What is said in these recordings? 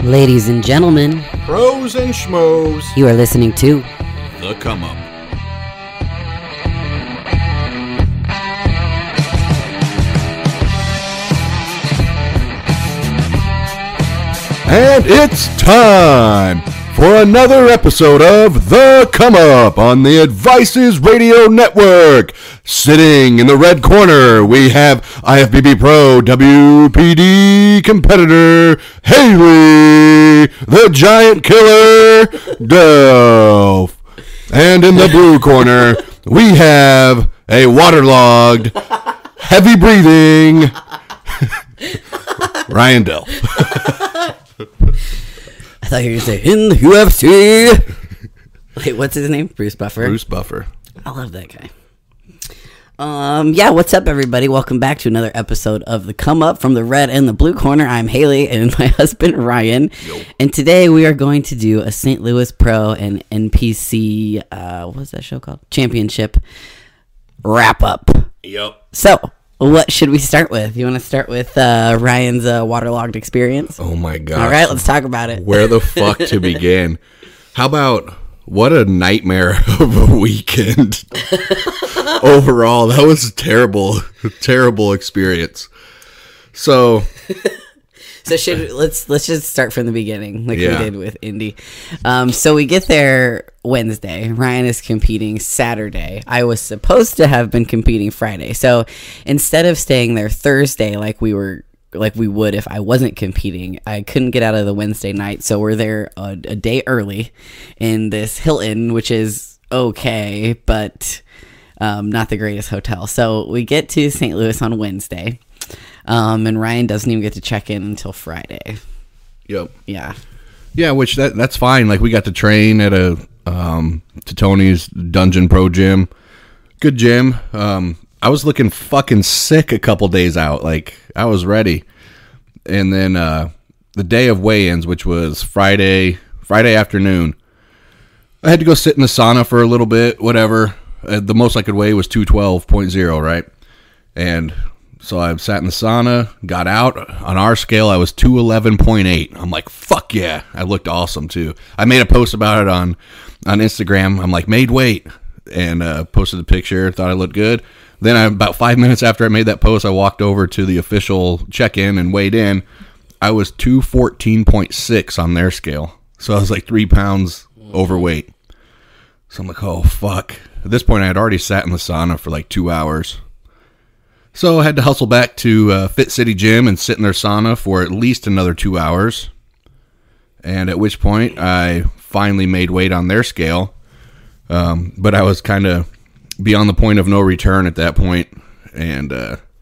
Ladies and gentlemen, pros and schmoes, you are listening to The Come Up. And it's time for another episode of The Come Up on the Advices Radio Network. Sitting in the red corner, we have IFBB Pro WPD competitor Haley, the Giant Killer Delph. And in the blue corner, we have a waterlogged, heavy breathing Ryan Delph. I thought you were going to say, in the UFC. Wait, what's his name? Bruce Buffer? Bruce Buffer. I love that guy. Yeah, what's up, everybody? Welcome back to another episode of The Come Up from the red and the blue corner. I'm Haley and my husband, Ryan. Yo. And today we are going to do a St. Louis Pro and NPC, what was that show called? Championship wrap-up. Yep. So, what should we start with? You want to start with Ryan's waterlogged experience? Oh my god. All right, let's talk about it. Where the fuck to begin? How about what a nightmare of a weekend. Overall, that was a terrible experience. So let's just start from the beginning, like Yeah. we did with Indy. So we get there Wednesday. Ryan is competing Saturday. I was supposed to have been competing Friday. So instead of staying there Thursday like we would if I wasn't competing, I couldn't get out of the Wednesday night. So we're there a day early in this Hilton, which is okay, but not the greatest hotel. So we get to St. Louis on Wednesday. And Ryan doesn't even get to check in until Friday. Yep. Yeah. Yeah, which that's fine. Like, we got to train at a to Tony's Dungeon Pro gym. Good gym. I was looking fucking sick a couple days out. Like, I was ready. And then the day of weigh-ins, which was Friday afternoon, I had to go sit in the sauna for a little bit, whatever. The most I could weigh was 212.0, right? And so I sat in the sauna, got out. On our scale, I was 211.8. I'm like, fuck yeah. I looked awesome, too. I made a post about it on Instagram. I'm like, made weight. And posted the picture. Thought I looked good. Then about 5 minutes after I made that post, I walked over to the official check-in and weighed in. I was 214.6 on their scale. So I was like 3 pounds overweight. So I'm like, oh, fuck. At this point, I had already sat in the sauna for like 2 hours. So I had to hustle back to Fit City Gym and sit in their sauna for at least another 2 hours. And at which point, I finally made weight on their scale. But I was kind of beyond the point of no return at that point. And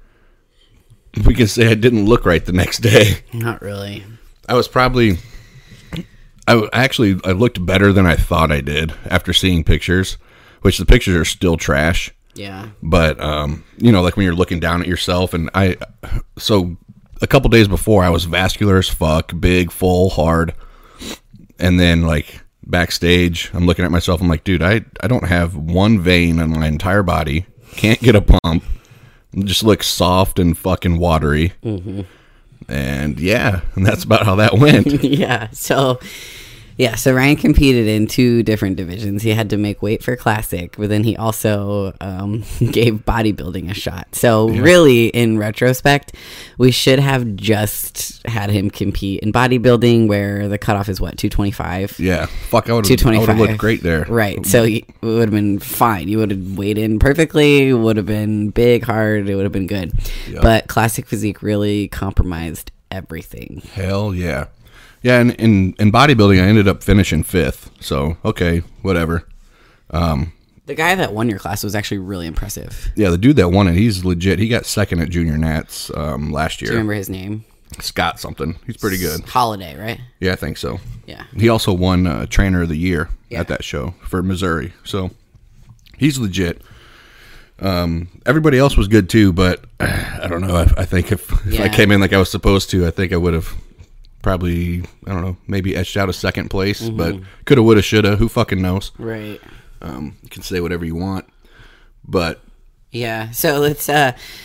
we can say I didn't look right the next day. Not really. I was probably... I looked better than I thought I did after seeing pictures, which the pictures are still trash. Yeah. But, like when you're looking down at yourself, and so a couple days before, I was vascular as fuck, big, full, hard. And then, like, backstage, I'm looking at myself, I'm like, dude, I don't have one vein on my entire body, can't get a pump, just look soft and fucking watery. Mm-hmm. And yeah, and that's about how that went. Yeah. So Ryan competed in 2 different divisions. He had to make weight for Classic, but then he also gave bodybuilding a shot. So really, in retrospect, we should have just had him compete in bodybuilding, where the cutoff is what, 225? Yeah, fuck, I would have looked great there. Right. So it would have been fine. You would have weighed in perfectly. Would have been big, hard. It would have been good. Yep. But Classic Physique really compromised everything. Hell yeah. Yeah, and in bodybuilding, I ended up finishing 5th. So, okay, whatever. The guy that won your class was actually really impressive. Yeah, the dude that won it, he's legit. He got second at Junior Nats last year. Do you remember his name? Scott something. He's pretty good. Holiday, right? Yeah, I think so. Yeah. He also won Trainer of the Year at that show for Missouri. So, he's legit. Everybody else was good, too, but I don't know. I think if I came in like I was supposed to, I think I would have probably, I don't know, maybe etched out a second place, but coulda, woulda, shoulda. Who fucking knows? Right. You can say whatever you want, but yeah. So let's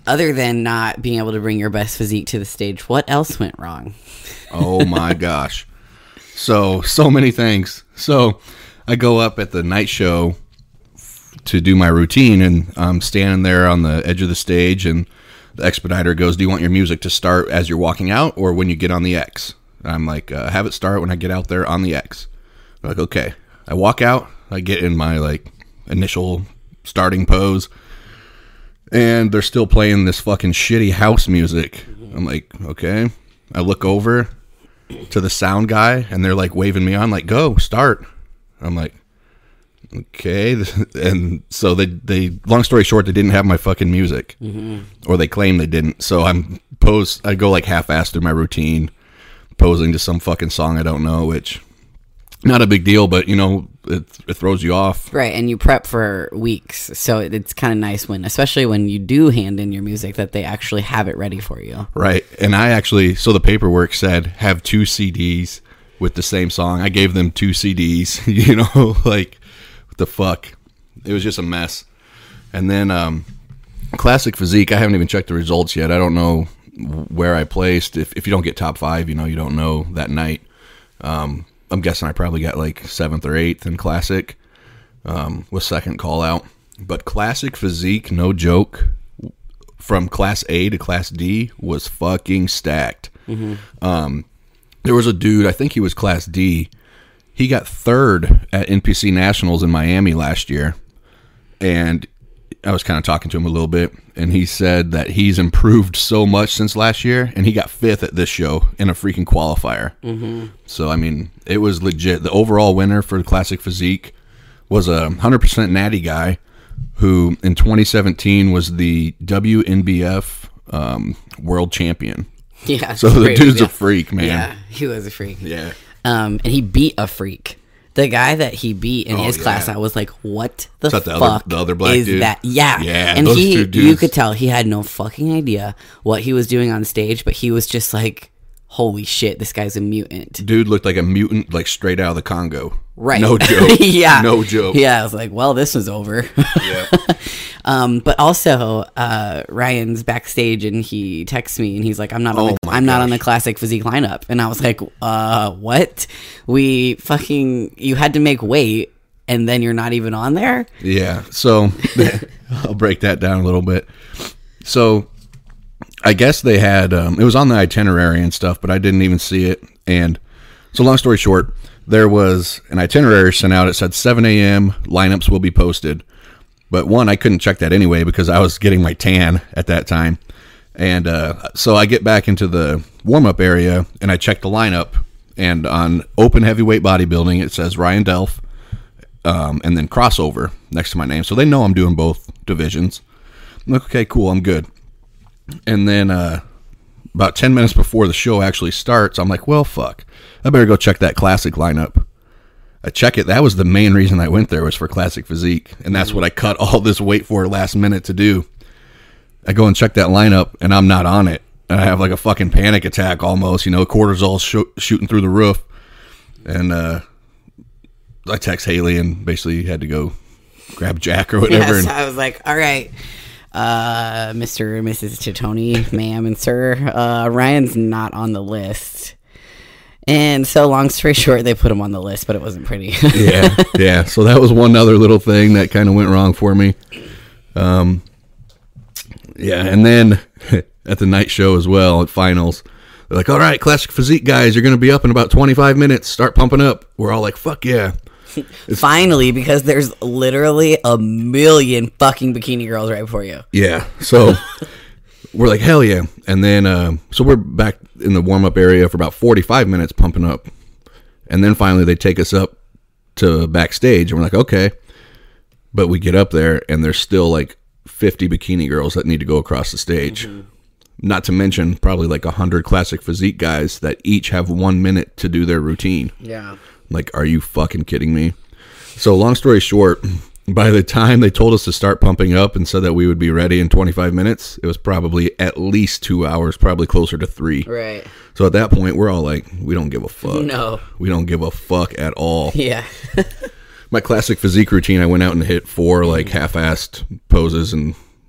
other than not being able to bring your best physique to the stage, what else went wrong? Oh my gosh. So many things. So I go up at the night show to do my routine, and I'm standing there on the edge of the stage, and the expediter goes, do you want your music to start as you're walking out or when you get on the X? And I'm like, have it start when I get out there on the X. I'm like, okay. I walk out, I get in my like initial starting pose, and they're still playing this fucking shitty house music. I'm like, okay. I look over to the sound guy, and they're like waving me on, like, go, start. I'm like, okay. And so they long story short, they didn't have my fucking music, or they claim they didn't. So I go like half-assed through my routine, posing to some fucking song I don't know, which not a big deal, but you know, it throws you off. Right, and you prep for weeks, so it's kind of nice especially when you do hand in your music, that they actually have it ready for you. Right, and so the paperwork said have 2 CDs with the same song. I gave them 2 CDs, you know, like, what the fuck? It was just a mess. And then Classic Physique, I haven't even checked the results yet. I don't know where I placed. If you don't get top 5, you know, you don't know that night. I'm guessing I probably got like 7th or 8th in Classic with second call out. But Classic Physique, no joke, from Class A to Class D was fucking stacked. There was a dude, I think he was Class D. He got 3rd at NPC Nationals in Miami last year. And I was kind of talking to him a little bit, and he said that he's improved so much since last year, and he got 5th at this show in a freaking qualifier. So, I mean, it was legit. The overall winner for the Classic Physique was a 100% natty guy who, in 2017, was the WNBF world champion. Yeah. So the dude's a freak, man. Yeah, he was a freak. Yeah. And he beat a freak. The guy that he beat in his class, I was like, what the fuck the other black is dude? that? Yeah. Yeah, and those two dudes. You could tell he had no fucking idea what he was doing on stage, but he was just like, holy shit, this guy's a mutant. Dude looked like a mutant, like straight out of the Congo. Right. No joke. Yeah. No joke. Yeah, I was like, well, this was over. Yeah. But also, Ryan's backstage, and he texts me, and he's like, I'm not on the Classic Physique lineup. And I was like, what? You had to make weight, and then you're not even on there? Yeah. So I'll break that down a little bit. So I guess they had, it was on the itinerary and stuff, but I didn't even see it. And so long story short, there was an itinerary sent out. It said 7 a.m. lineups will be posted. But one, I couldn't check that anyway because I was getting my tan at that time. And so I get back into the warm-up area, and I check the lineup. And on open heavyweight bodybuilding, it says Ryan Delph, and then crossover next to my name. So they know I'm doing both divisions. I'm like, okay, cool, I'm good. And then about 10 minutes before the show actually starts, I'm like, well, fuck. I better go check that Classic lineup. I check it. That was the main reason I went there, was for Classic Physique. And that's what I cut all this weight for last minute to do. I go and check that lineup, and I'm not on it. And I have like a fucking panic attack almost, you know, cortisol shooting through the roof. And I text Haley and basically had to go grab Jack or whatever. Yes, I was like, all right, Mr. and Mrs. Titoni, ma'am and sir, Ryan's not on the list. And so, long story short, they put him on the list, but it wasn't pretty. Yeah. So that was one other little thing that kind of went wrong for me. Yeah, and then at the night show as well, at finals, they're like, all right, Classic Physique guys, you're going to be up in about 25 minutes. Start pumping up. We're all like, fuck yeah. Finally, because there's literally a million fucking bikini girls right before you. Yeah. So we're like, hell yeah. And then, so we're back in the warm-up area for about 45 minutes pumping up. And then finally they take us up to backstage, and we're like, okay. But we get up there, and there's still like 50 bikini girls that need to go across the stage. Mm-hmm. Not to mention probably like 100 Classic Physique guys that each have 1 minute to do their routine. Yeah. Like, are you fucking kidding me? So long story short, by the time they told us to start pumping up and said that we would be ready in 25 minutes, it was probably at least 2 hours, probably closer to 3. Right. So at that point, we're all like, we don't give a fuck. No. We don't give a fuck at all. Yeah. My Classic Physique routine, I went out and hit 4 like half-assed poses and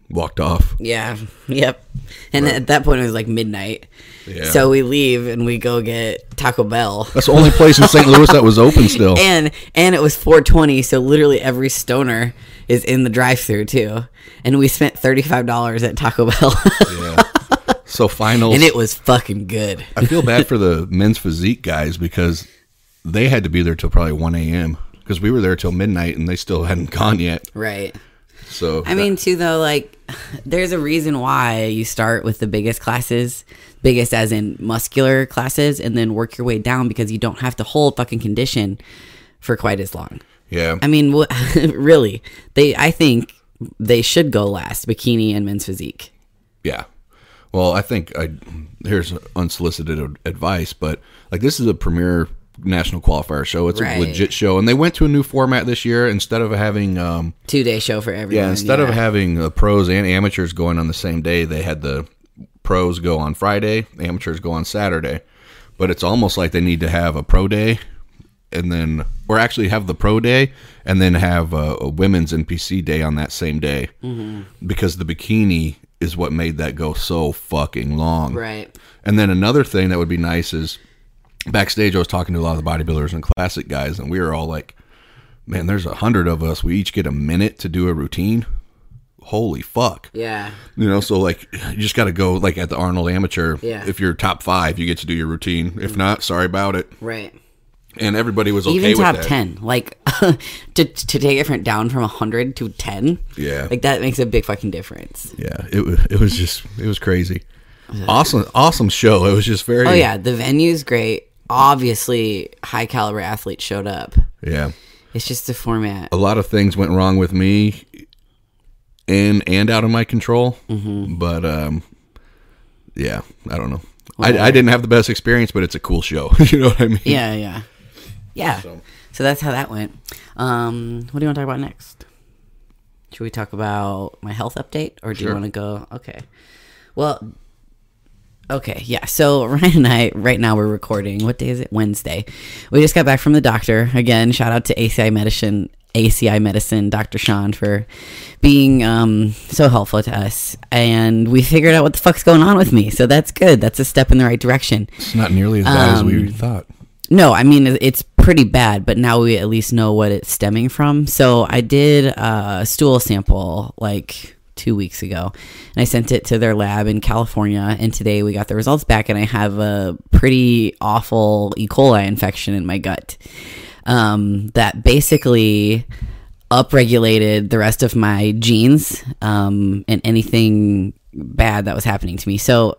walked off. Yeah. Yep. And at that point, it was like midnight. Yeah. So we leave and we go get Taco Bell. That's the only place in St. Louis that was open still. And it was 4:20, so literally every stoner is in the drive-thru too. And we spent $35 at Taco Bell. Yeah. So finals. And it was fucking good. I feel bad for the men's physique guys because they had to be there till probably 1 a.m. because we were there till midnight and they still hadn't gone yet. Right. So I mean, too, though, like, there's a reason why you start with the biggest classes, biggest as in muscular classes, and then work your way down because you don't have to hold fucking condition for quite as long. Yeah. I mean, really, I think they should go last, bikini and men's physique. Yeah. Well, I think here's unsolicited advice, but like this is a premier national qualifier show. It's a legit show, and they went to a new format this year. Instead of having 2-day show for everyone. Yeah, instead of having the pros and amateurs going on the same day, they had the pros go on Friday, amateurs go on Saturday. But it's almost like they need to have a pro day, and then, or actually have the pro day, and then have a women's NPC day on that same day, because the bikini is what made that go so fucking long. Right. And then another thing that would be nice is backstage I was talking to a lot of the bodybuilders and classic guys, and we were all like, man, there's 100 of us. We each get a minute to do a routine. Holy fuck. Yeah. You know, so like you just got to go like at the Arnold Amateur. Yeah. If you're top 5, you get to do your routine. If not, sorry about it. Right. And everybody was okay even with top that. 10, like to take it from down from 100 to 10. Yeah. Like that makes a big fucking difference. Yeah. It was crazy. Awesome show. It was just very. Oh yeah, the venue's great. Obviously, high caliber athletes showed up. Yeah. It's just the format. A lot of things went wrong with me and out of my control. But yeah, I don't know. Well, I didn't have the best experience, but it's a cool show. You know what I mean? Yeah. So that's how that went. What do you want to talk about next? Should we talk about my health update, or do you want to go? Okay. Well, okay, yeah. So Ryan and I, right now we're recording. What day is it? Wednesday. We just got back from the doctor. Again, shout out to ACI Medicine, Dr. Sean, for being so helpful to us. And we figured out what the fuck's going on with me. So that's good. That's a step in the right direction. It's not nearly as bad as we thought. No, I mean, it's pretty bad, but now we at least know what it's stemming from. So I did a stool sample like 2 weeks ago, and I sent it to their lab in California, and today we got the results back, and I have a pretty awful E. coli infection in my gut that basically upregulated the rest of my genes and anything bad that was happening to me. So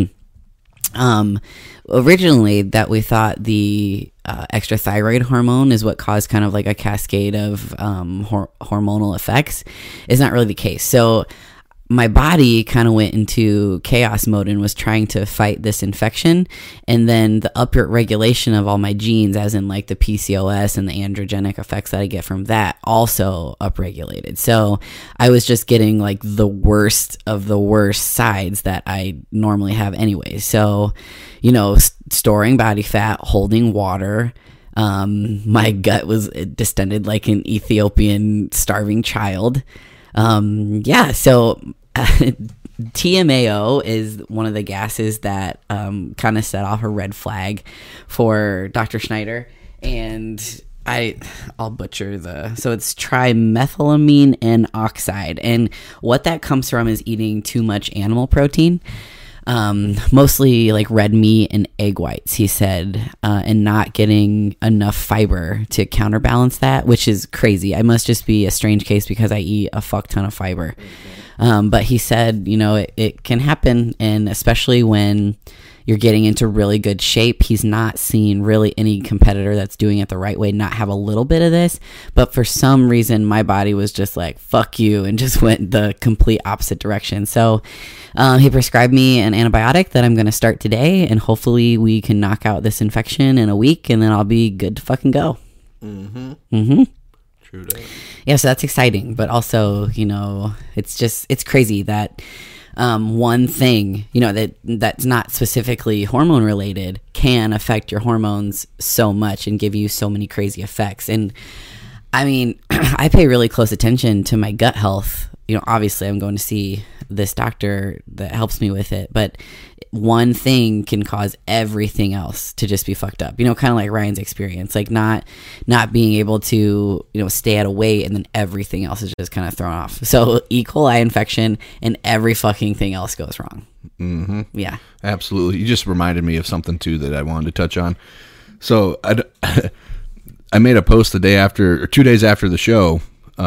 originally that we thought the extra thyroid hormone is what caused kind of like a cascade of hormonal effects is not really the case. So my body kind of went into chaos mode and was trying to fight this infection, and then the upward regulation of all my genes, as in like the PCOS and the androgenic effects that I get from that, also upregulated. So I was just getting like the worst of the worst sides that I normally have anyway. So, you know, storing body fat, holding water. My gut was distended like an Ethiopian starving child. So TMAO is one of the gases that kind of set off a red flag for Dr. Schneider, and I'll butcher so it's trimethylamine N oxide, and what that comes from is eating too much animal protein. Mostly like red meat and egg whites, he said, and not getting enough fiber to counterbalance that, which is crazy. I must just be a strange case because I eat a fuck ton of fiber. But he said, you know, it can happen, and especially when you're getting into really good shape. He's not seen really any competitor that's doing it the right way not have a little bit of this, but for some reason my body was just like, fuck you, and just went the complete opposite direction. So he prescribed me an antibiotic that I'm going to start today, and hopefully we can knock out this infection in a week, and then I'll be good to fucking go. True that. Yeah, so that's exciting, but also, you know, it's crazy that one thing, you know, that's not specifically hormone related can affect your hormones so much and give you so many crazy effects. And I mean, I pay really close attention to my gut health, obviously I'm going to see this doctor that helps me with it, but one thing can cause everything else to just be fucked up. Kind of like Ryan's experience, like not being able to, stay at a weight, and then everything else is just kind of thrown off. So E. coli infection and every fucking thing else goes wrong. Mm-hmm. Yeah, absolutely. You just reminded me of something too that I wanted to touch on. So I made a post the day after, or 2 days after the show.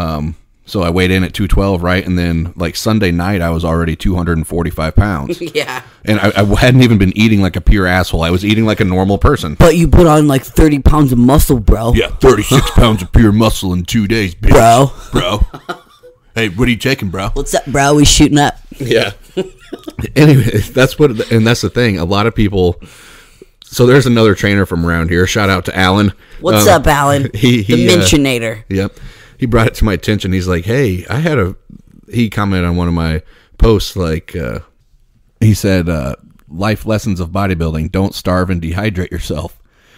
So I weighed in at 212, right? And then like Sunday night, I was already 245 pounds. Yeah. And I hadn't even been eating like a pure asshole. I was eating like a normal person. But you put on like 30 pounds of muscle, bro. Yeah, 36 pounds of pure muscle in 2 days, bitch. Bro. Hey, what are you taking, bro? What's up, bro? We shooting up. Yeah. Anyway, that's the thing. A lot of people. So there's another trainer from around here. Shout out to Alan. What's up, Alan? The Mentionator. Yep. He brought it to my attention. He's like, hey, he commented on one of my posts, like, he said, life lessons of bodybuilding, don't starve and dehydrate yourself.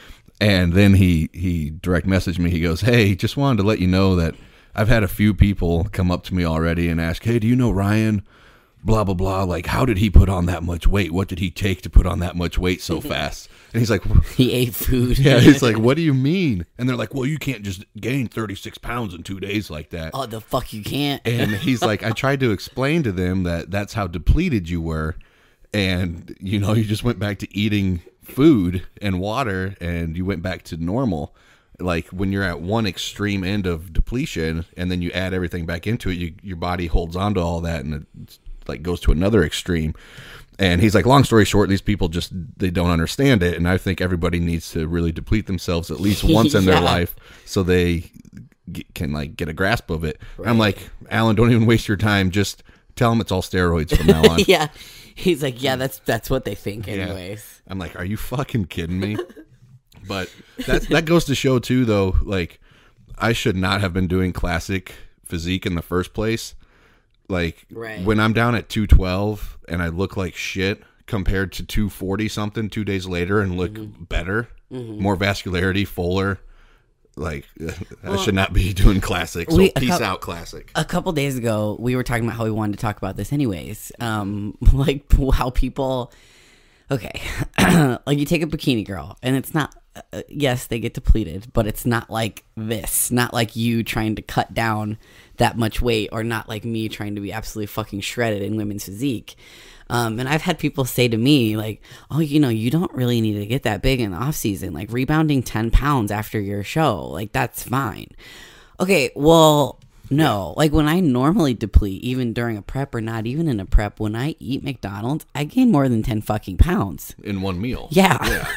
And then he direct messaged me. He goes, hey, just wanted to let you know that I've had a few people come up to me already and ask, hey, do you know Ryan? Blah, blah, blah. Like, how did he put on that much weight? What did he take to put on that much weight so fast? And he's like, he ate food. Yeah, he's like, what do you mean? And they're like, well, you can't just gain 36 pounds in 2 days like that. Oh, the fuck you can't. And he's like, I tried to explain to them that that's how depleted you were. And, you just went back to eating food and water and you went back to normal. Like when you're at one extreme end of depletion and then you add everything back into it, your body holds on to all that and it like goes to another extreme. And he's like, long story short, these people they don't understand it. And I think everybody needs to really deplete themselves at least once in their life so they can like get a grasp of it. Right. I'm like, Alan, don't even waste your time. Just tell them it's all steroids from now on. Yeah. He's like, yeah, that's what they think anyways. Yeah. I'm like, are you fucking kidding me? But that goes to show too, though, like I should not have been doing classic physique in the first place. Like when I'm down at 212 and I look like shit compared to 240 something 2 days later and look better, more vascularity, fuller. Like I should not be doing classic. So peace out, classic. A couple days ago, we were talking about how we wanted to talk about this anyways. Like how people, okay, like you take a bikini girl and it's not, yes, they get depleted, but it's not like this. Not like you trying to cut down that much weight or not like me trying to be absolutely fucking shredded in women's physique. And I've had people say to me like, oh, you don't really need to get that big in the off season, like rebounding 10 pounds after your show. Like that's fine. Okay. Well, no, like when I normally deplete, even during a prep or not even in a prep, when I eat McDonald's, I gain more than 10 fucking pounds in one meal. Yeah.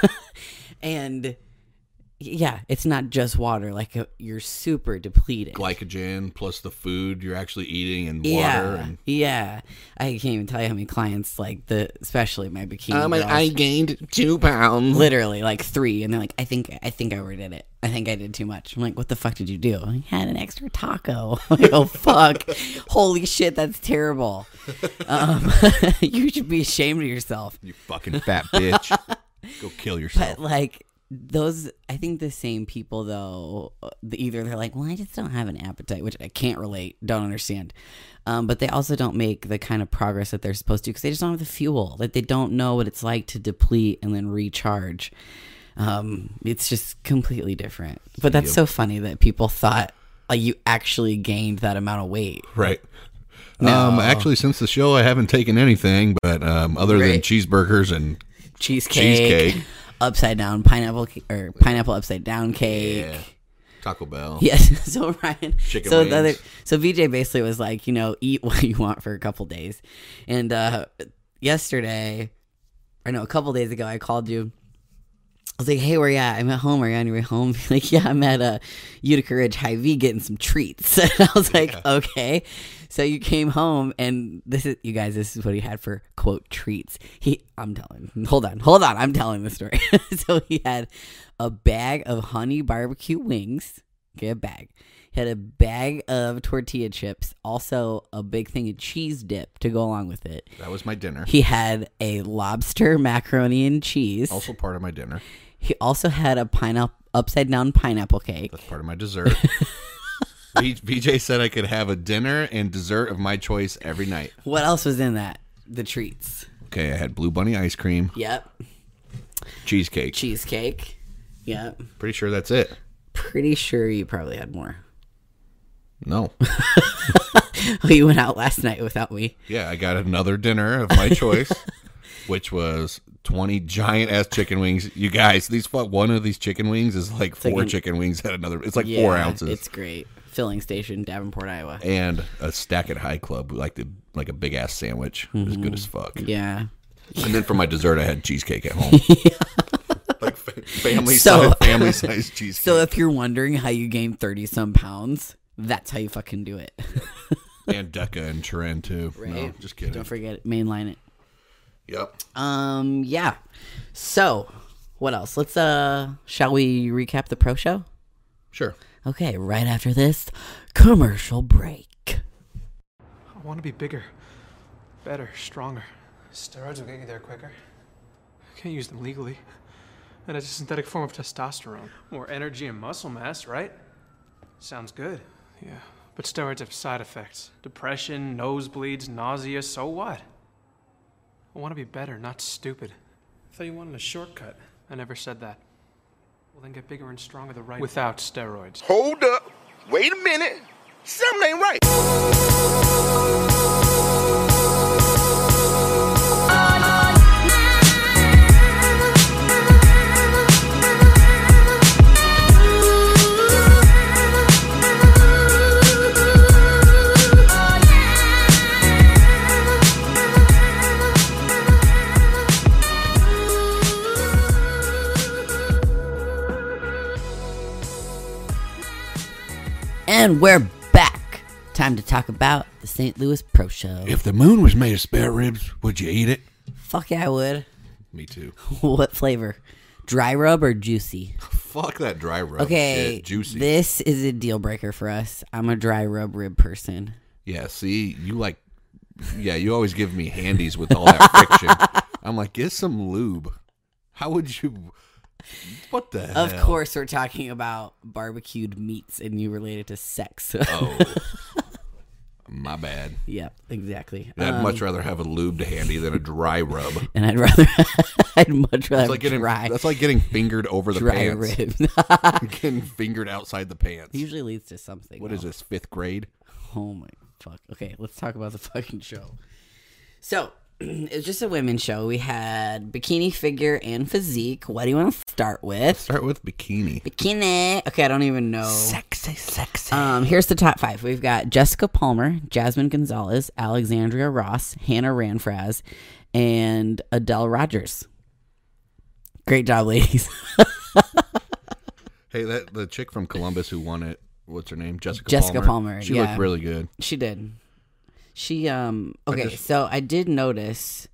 And yeah, it's not just water. Like you're super depleted. Glycogen plus the food you're actually eating and water. Yeah. I can't even tell you how many clients, like especially my bikini girls, I gained 2 pounds. Literally like 3. And they're like, I think I overdid it. I think I did too much. I'm like, what the fuck did you do? I had an extra taco. I'm like, oh, fuck. Holy shit, that's terrible. You should be ashamed of yourself. You fucking fat bitch. Go kill yourself. But like, I think the same people though, either they're like, well, I just don't have an appetite, which I can't relate, don't understand. But they also don't make the kind of progress that they're supposed to because they just don't have the fuel. Like they don't know what it's like to deplete and then recharge. It's just completely different. But that's so funny that people thought like you actually gained that amount of weight. Right. No. Actually, since the show, I haven't taken anything, but other than cheeseburgers and cheesecake. Upside down pineapple upside down cake. Yeah. Taco Bell. Yes. So Ryan. Chicken wings. So VJ basically was like, eat what you want for a couple days. And a couple days ago, I called you. I was like, hey, where you at? I'm at home. Are you on your way home? Like, yeah, I'm at Utica Ridge Hy-Vee getting some treats. And I was like, okay. So you came home, and this is what he had for, quote, treats. Hold on, I'm telling the story. So he had a bag of honey barbecue wings. Okay, a bag. He had a bag of tortilla chips, also a big thing of cheese dip to go along with it. That was my dinner. He had a lobster macaroni and cheese. Also part of my dinner. He also had a upside down pineapple cake. That's part of my dessert. VJ said I could have a dinner and dessert of my choice every night. What else was in that? The treats. Okay, I had Blue Bunny ice cream. Yep. Cheesecake. Yep. Pretty sure that's it. Pretty sure you probably had more. No. Oh, you went out last night without me. Yeah, I got another dinner of my choice, which was 20 giant ass chicken wings. You guys, one of these chicken wings is like four chicken wings at another. It's like 4 ounces. It's great. Filling station, Davenport, Iowa. And a stack at High Club, like a big ass sandwich. It was good as fuck. Yeah. And then for my dessert, I had cheesecake at home. Like family size cheesecake. So if you're wondering how you gain 30-some pounds, that's how you fucking do it. And Decca and Turin too. Right? No, just kidding. Don't forget it. Mainline it. Yep. Yeah. So, what else? Let's shall we recap the pro show? Sure. Okay, right after this commercial break. I want to be bigger, better, stronger. Steroids will get you there quicker. I can't use them legally. And it's a synthetic form of testosterone. More energy and muscle mass, right? Sounds good. Yeah, but steroids have side effects. Depression, nosebleeds, nausea, so what? I want to be better, not stupid. I thought you wanted a shortcut. I never said that. Well, then get bigger and stronger the right without steroids. Hold up. Wait a minute. Something ain't right. And we're back. Time to talk about the St. Louis Pro Show. If the moon was made of spare ribs, would you eat it? Fuck yeah, I would. Me too. What flavor? Dry rub or juicy? Fuck that dry rub. Okay, Shit, juicy. This is a deal breaker for us. I'm a dry rub rib person. Yeah, see, you always give me handies with all that friction. I'm like, get some lube. How would you... What the hell? Of course, we're talking about barbecued meats, and you relate it to sex. Oh, my bad. Yep, exactly. I'd much rather have a lubed handy than a dry rub. And I'd much rather dry. That's like getting fingered over the dry pants. rib. Getting fingered outside the pants. Usually leads to something. What is this, 5th grade? Oh my fuck. Okay, let's talk about the fucking show. So, it was just a women's show. We had bikini, figure, and physique. What do you want to start with? Start with bikini. Bikini. Okay, I don't even know. Sexy. Here's the top 5. We've got Jessica Palmer, Jasmine Gonzalez, Alexandria Ross, Hannah Ranfraz, and Adele Rogers. Great job, ladies. Hey, the chick from Columbus who won it, what's her name? Jessica Palmer. She looked really good. She did. She so I did notice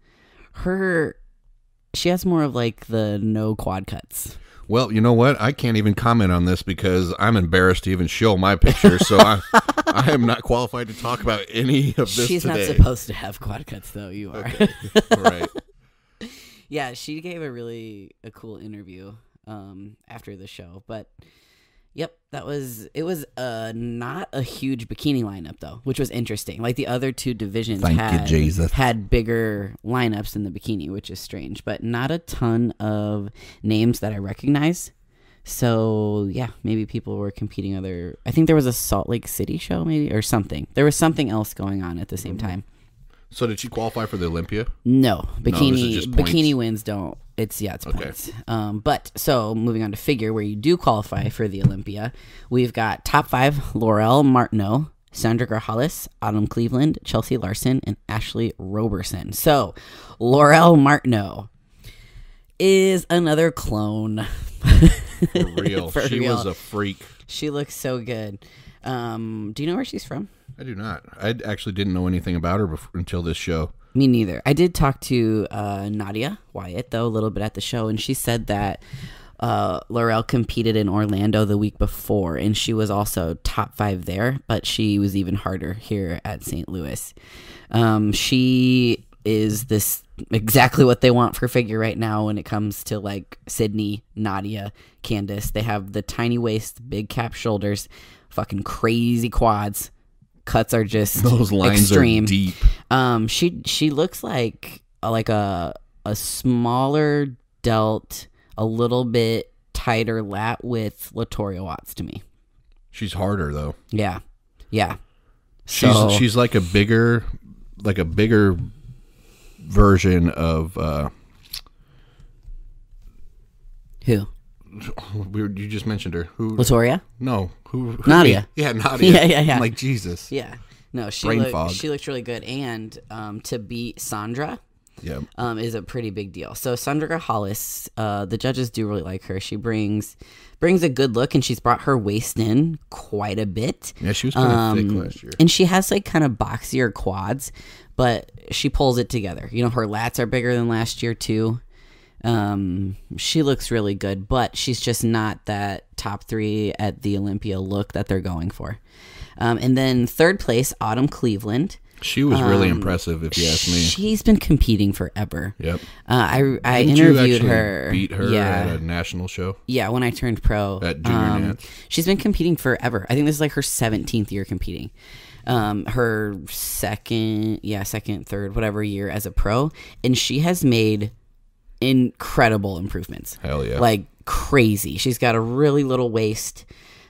she has more of like the no quad cuts. Well, you know what? I can't even comment on this because I'm embarrassed to even show my picture, so I am not qualified to talk about any of this She's today. not supposed to have quad cuts though, you are. Okay. Right. Yeah, she gave a cool interview after the show, but yep, it was not a huge bikini lineup though, which was interesting. Like the other two divisions had bigger lineups in the bikini, which is strange, but not a ton of names that I recognize. So yeah, maybe people were competing I think there was a Salt Lake City show maybe or something. There was something else going on at the same time. So did she qualify for the Olympia? No, this is just points. Bikini wins don't. It's points. But so moving on to figure, where you do qualify for the Olympia, we've got top 5: Laurel Martineau, Sandra Grajales, Autumn Cleveland, Chelsea Larson, and Ashley Roberson. So Laurel Martineau is another clone. For real. She was a freak. She looks so good. Do you know where she's from? I do not. I actually didn't know anything about her until this show. Me neither. I did talk to Nadia Wyatt, though, a little bit at the show, and she said that Laurel competed in Orlando the week before, and she was also top 5 there, but she was even harder here at St. Louis. She is exactly what they want for figure right now when it comes to like Sydney, Nadia, Candace. They have the tiny waist, big cap shoulders, fucking crazy quads. Cuts are just Those lines extreme. are deep. She looks like a smaller delt, a little bit tighter lat with Latoria Watts to me. She's harder though. Yeah. She's like a bigger version of Who? you just mentioned her. Who? Latoria? No, who? Nadia. Yeah, Nadia. Yeah. I'm like, Jesus. Yeah. No, Brain fog. she looks really good. And to beat Sandra Yeah. is a pretty big deal. So Sandra Hollis, the judges do really like her. She brings a good look, and she's brought her waist in quite a bit. Yeah, she was kind of thick last year. And she has like kind of boxier quads, but she pulls it together. You know, her lats are bigger than last year too. She looks really good, but she's just not that top 3 at the Olympia look that they're going for. And then third place, Autumn Cleveland. She was really impressive, if you ask me. She's been competing forever. Yep. I Didn't you interviewed actually her. beat her at a national show? Yeah, when I turned pro. At Junior Nats? She's been competing forever. I think this is like her 17th year competing. Her second, third, whatever year as a pro. And she has made incredible improvements. Hell yeah. Like crazy. She's got a really little waist.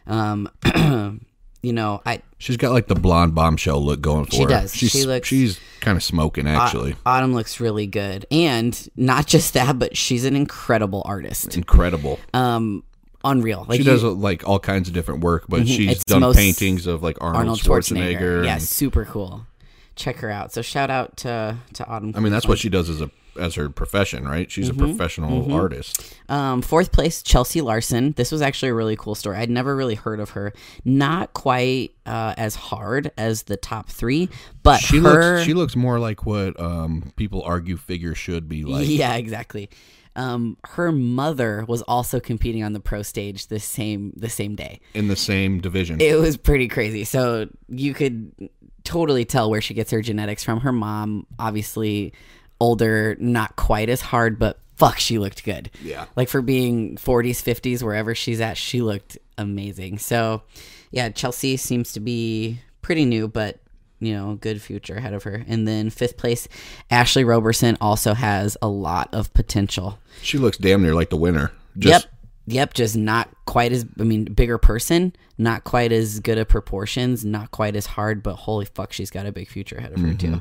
You know, She's got like the blonde bombshell look going for her. She does. She's kind of smoking, actually. Autumn looks really good. And not just that, but she's an incredible artist. Incredible. Unreal. Like she does like all kinds of different work, but she's It's done most paintings of like Arnold Schwarzenegger. Yeah, and- super cool. Check her out. So shout out to Autumn. I mean, that's what she does as her profession, right? She's a professional artist. Fourth place, Chelsea Larson. This was actually a really cool story. I'd never really heard of her. Not quite as hard as the top 3, but She looks more like what people argue figure should be like. Yeah, exactly. Her mother was also competing on the pro stage the same day. In the same division. It was pretty crazy. So you could totally tell where she gets her genetics from. Her mom, obviously older, not quite as hard, but fuck, she looked good. Yeah. Like for being 40s, 50s, wherever she's at, she looked amazing. So yeah, Chelsea seems to be pretty new, but you know, good future ahead of her. And then fifth place, Ashley Roberson also has a lot of potential. She looks damn near like the winner. Yep, just not quite as, bigger person, not quite as good at proportions, not quite as hard, but holy fuck, she's got a big future ahead of her too.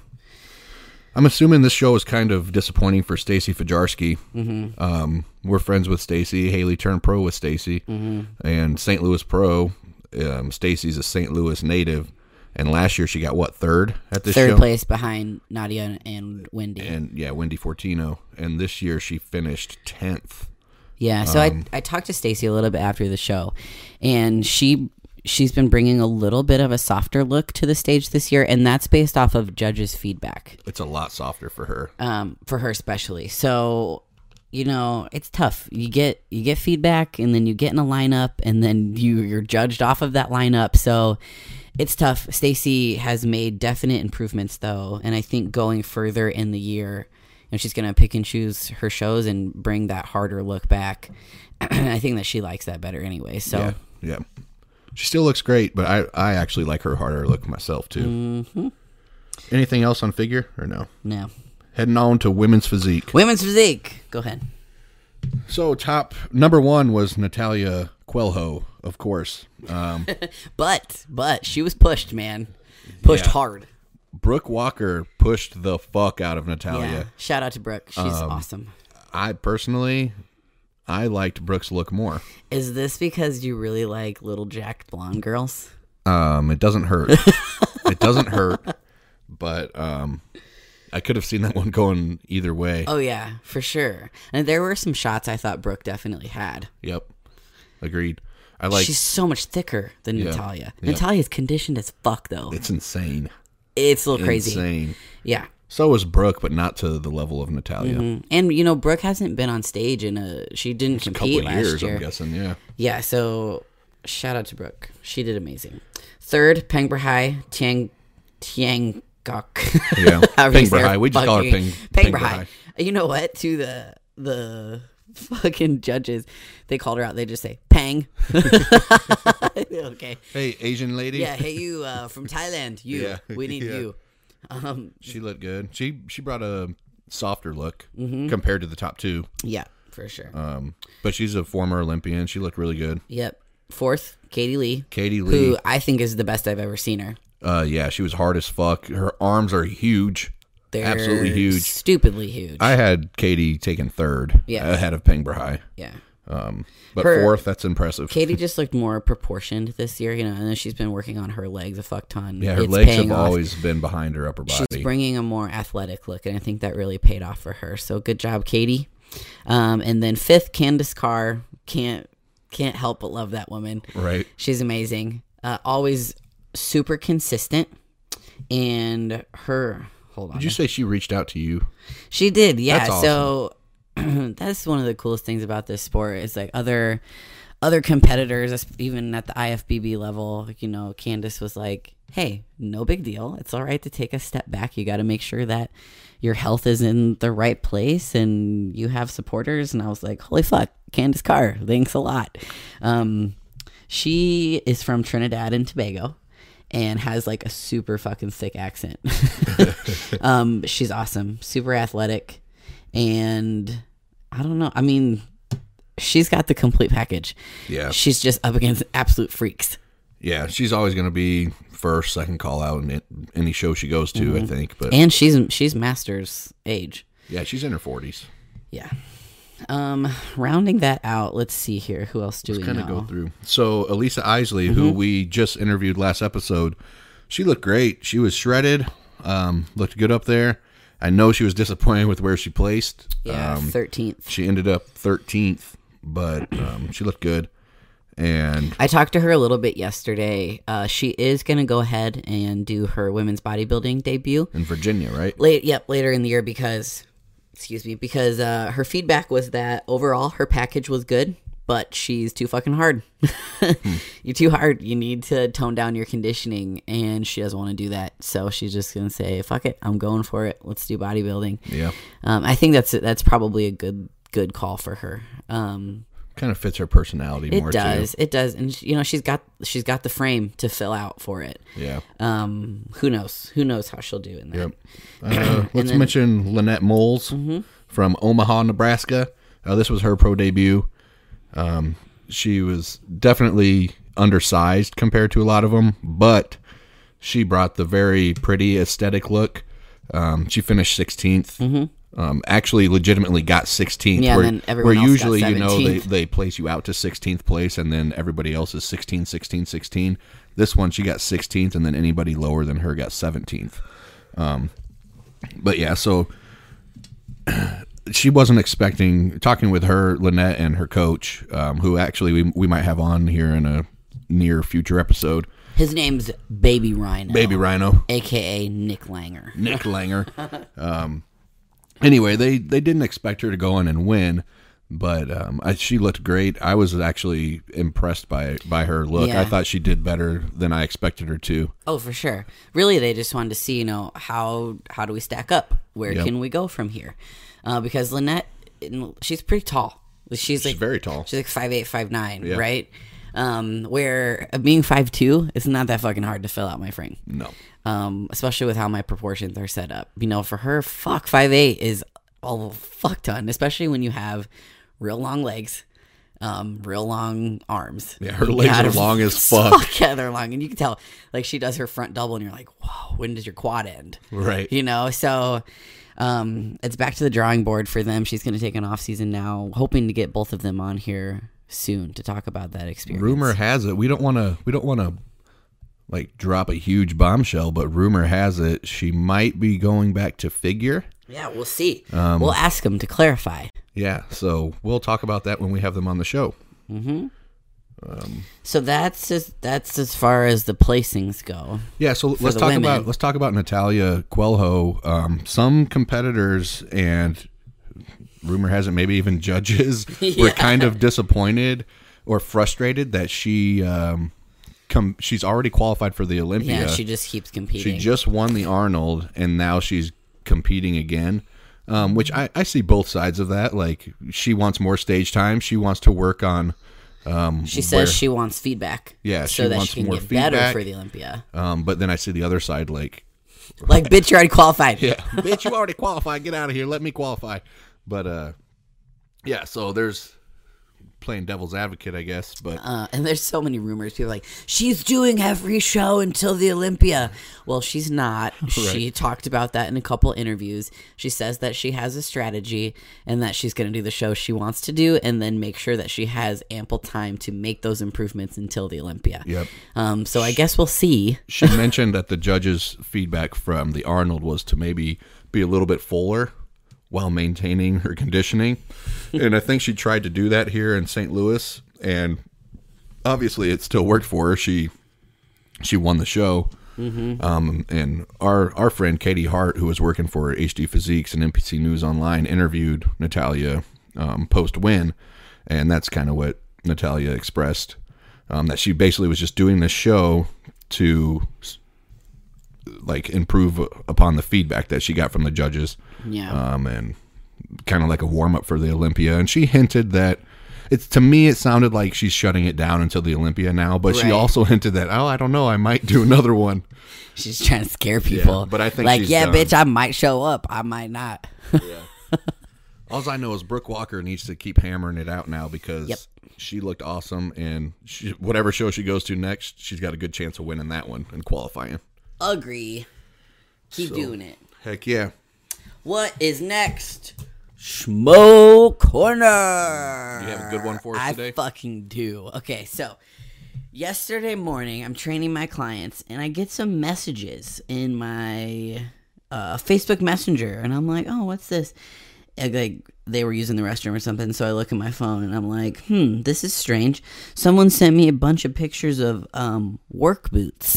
I'm assuming this show is kind of disappointing for Stacy Fajarski. We're friends with Stacy. Haley turned pro with Stacy. And St. Louis pro. Stacy's a St. Louis native. And last year she got, what, third at this show? Third place behind Nadia and Wendy. And yeah, Wendy Fortino. And this year she finished 10th. Yeah, so I talked to Stacy a little bit after the show, and she's been bringing a little bit of a softer look to the stage this year, and that's based off of judges' feedback. It's a lot softer for her. For her especially. So, you know, it's tough. You get feedback, and then you get in a lineup, and then you're judged off of that lineup. So it's tough. Stacy has made definite improvements, though, and I think going further in the year, and she's going to pick and choose her shows and bring that harder look back. I think that she likes that better anyway. So Yeah. She still looks great, but I actually like her harder look myself, too. Anything else on figure, or no? No. Heading on to women's physique. Women's physique. Go ahead. So number 1 was Natalia Quelho, of course. But she was pushed, man. Pushed hard. Brooke Walker pushed the fuck out of Natalia. Yeah. Shout out to Brooke. She's awesome. I liked Brooke's look more. Is this because you really like little jacked blonde girls? It doesn't hurt. It doesn't hurt, but I could have seen that one going either way. Oh yeah, for sure. And there were some shots I thought Brooke definitely had. Yep, agreed. She's so much thicker than Natalia. Yeah. Natalia's conditioned as fuck though. It's insane. It's a little crazy. Insane. Yeah. So was Brooke, but not to the level of Natalia. And you know, Brooke hasn't been on stage she didn't compete a couple last years, year. I'm guessing. Yeah. Yeah. So shout out to Brooke. She did amazing. Third, Pengbrai Tiangok. Yeah. Pengbrai. We just call her Pengbrai. You know what? To the fucking judges, they called her out. They just say Lang. Okay. Hey, Asian lady. Yeah. Hey, you from Thailand. You. Yeah, We need yeah. you. She looked good. She brought a softer look compared to the top two. Yeah, for sure. But she's a former Olympian. She looked really good. Yep. Fourth, Katie Lee. Katie Lee. Who I think is the best I've ever seen her. Yeah, she was hard as fuck. Her arms are huge. They're Absolutely huge. Stupidly huge. I had Katie taken third ahead of Pengbra High. Yeah. But fourth, that's impressive. Katie just looked more proportioned this year, and then she's been working on her legs a fuck ton. Yeah, her It's legs paying have off. always been behind her upper body. She's bringing a more athletic look, and I think that really paid off for her. So good job, Katie. And then fifth, Candace Carr. Can't help but love that woman. Right. She's amazing. Always super consistent. And her, hold on. Did you say she reached out to you? She did, yeah. That's awesome. So that's one of the coolest things about this sport is like other competitors, even at the IFBB level, you know, Candace was like, hey, no big deal. It's all right to take a step back. You got to make sure that your health is in the right place and you have supporters. And I was like, holy fuck, Candace Carr, thanks a lot. She is from Trinidad and Tobago and has like a super fucking thick accent. She's awesome, super athletic. And I don't know. I mean, she's got the complete package. Yeah. She's just up against absolute freaks. Yeah, she's always going to be first, second call out in any show she goes to, I think. But And she's master's age. yeah, she's in her 40s. Yeah. Rounding that out, let's see here. Who else do we Kind know? of go through. So Elisa Isley, who we just interviewed last episode, she looked great. She was shredded, looked good up there. I know she was disappointed with where she placed. Yeah, 13th. She ended up 13th, but she looked good. And I talked to her a little bit yesterday. She is going to go ahead and do her women's bodybuilding debut. in Virginia, right? Later in the year because her feedback was that overall her package was good, but she's too fucking hard. You're too hard. You need to tone down your conditioning, and she doesn't want to do that. So she's just going to say, fuck it, I'm going for it. Let's do bodybuilding. Yeah. I think that's probably a good call for her. Kind of fits her personality more, It does. And you know, she's got the frame to fill out for it. Yeah. Who knows how she'll do in that. Yep. Let's mention Lynette Moles from Omaha, Nebraska. This was her pro debut. She was definitely undersized compared to a lot of them, but she brought the very pretty aesthetic look. She finished 16th. Actually legitimately got 16th. Yeah, where, and then everyone else usually, got you know, 17th. they place you out to 16th place and then everybody else is 16, 16, 16. This one, she got 16th and then anybody lower than her got 17th. But yeah, so she wasn't expecting, talking with her, Lynette, and her coach, who actually we might have on here in a near future episode. His name's Baby Rhino. Baby Rhino. AKA Nick Langer. Nick Langer. Anyway, they didn't expect her to go in and win, but she looked great. I was actually impressed by her look. Yeah. I thought she did better than I expected her to. Oh, for sure. Really, they just wanted to see, you know, how do we stack up? Where Yep. can we go from here? Because Lynette, she's pretty tall. She's very tall. She's like 5'8", 5'9", Yeah. right? Where being 5'2", it's not that fucking hard to fill out my frame. No. Especially with how my proportions are set up. You know, for her, 5'8" is a fuck ton, especially when you have real long legs, real long arms. Yeah, her You legs gotta- are long as fuck. Yeah, they're long. And you can tell, like, she does her front double, and you're like, whoa, when does your quad end? Right. You know, so it's back to the drawing board for them. She's going to take an off season now, hoping to get both of them on here soon to talk about that experience. Rumor has it, we don't want to like drop a huge bombshell, but rumor has it she might be going back to figure. Yeah, we'll see. We'll ask them to clarify. Yeah, so we'll talk about that when we have them on the show. So that's as far as the placings go. Yeah, so let's the talk women. about Natalia Coelho. Some competitors and rumor has it maybe even judges were kind of disappointed or frustrated that she's already qualified for the Olympia. Yeah, she just keeps competing. She just won the Arnold and now she's competing again. Which I see both sides of that. Like, she wants more stage time. She wants to work on She says she wants feedback. Yeah, so she that wants she can more get better feedback. for the Olympia. But then I see the other side, like, Bitch, you already qualified. yeah, bitch, you already qualified. Get out of here. Let me qualify. But yeah. So there's playing devil's advocate, I guess. But And there's so many rumors. People are like, she's doing every show until the Olympia. Well, she's not. She talked about that in a couple interviews. She says that she has a strategy and that she's going to do the show she wants to do and then make sure that she has ample time to make those improvements until the Olympia. Yep. So I guess we'll see. She mentioned that the judges' feedback from the Arnold was to maybe be a little bit fuller while maintaining her conditioning. And I think she tried to do that here in St. Louis, and obviously it still worked for her. She won the show. And our friend Katie Hart, who was working for HD Physiques and NPC News Online, interviewed Natalia post-win, and that's kind of what Natalia expressed, that she basically was just doing this show to like improve upon the feedback that she got from the judges. Yeah. And kind of like a warm-up for the Olympia. And she hinted that to me it sounded like she's shutting it down until the Olympia now, but she also hinted that, I don't know, I might do another one. She's trying to scare people. Yeah, but I think like, she's yeah, done. bitch, I might show up. I might not. All I know is Brooke Walker needs to keep hammering it out now because she looked awesome, and whatever show she goes to next, she's got a good chance of winning that one and qualifying. Agree. Keep doing it. Heck yeah. What is next? Schmo Corner. You have a good one for us today? I fucking do. Okay, so yesterday morning, I'm training my clients, and I get some messages in my Facebook Messenger, and I'm like, oh, what's this? And, like, they were using the restroom or something, so I look at my phone, and I'm like, this is strange. Someone sent me a bunch of pictures of work boots.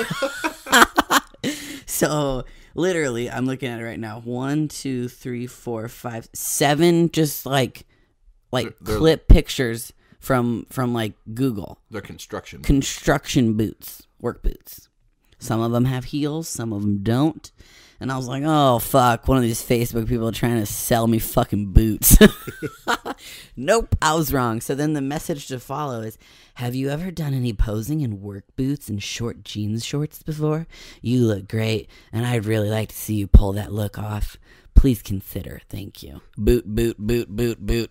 So literally, I'm looking at it right now. 1, 2, 3, 4, 5, 7 just like clip pictures from like Google. They're construction boots, work boots. Some of them have heels, some of them don't. And I was like, oh, fuck, one of these Facebook people trying to sell me fucking boots. Nope, I was wrong. So then the message to follow is, have you ever done any posing in work boots and short jeans shorts before? You look great, and I'd really like to see you pull that look off. Please consider. Thank you. Boot, boot, boot, boot, boot.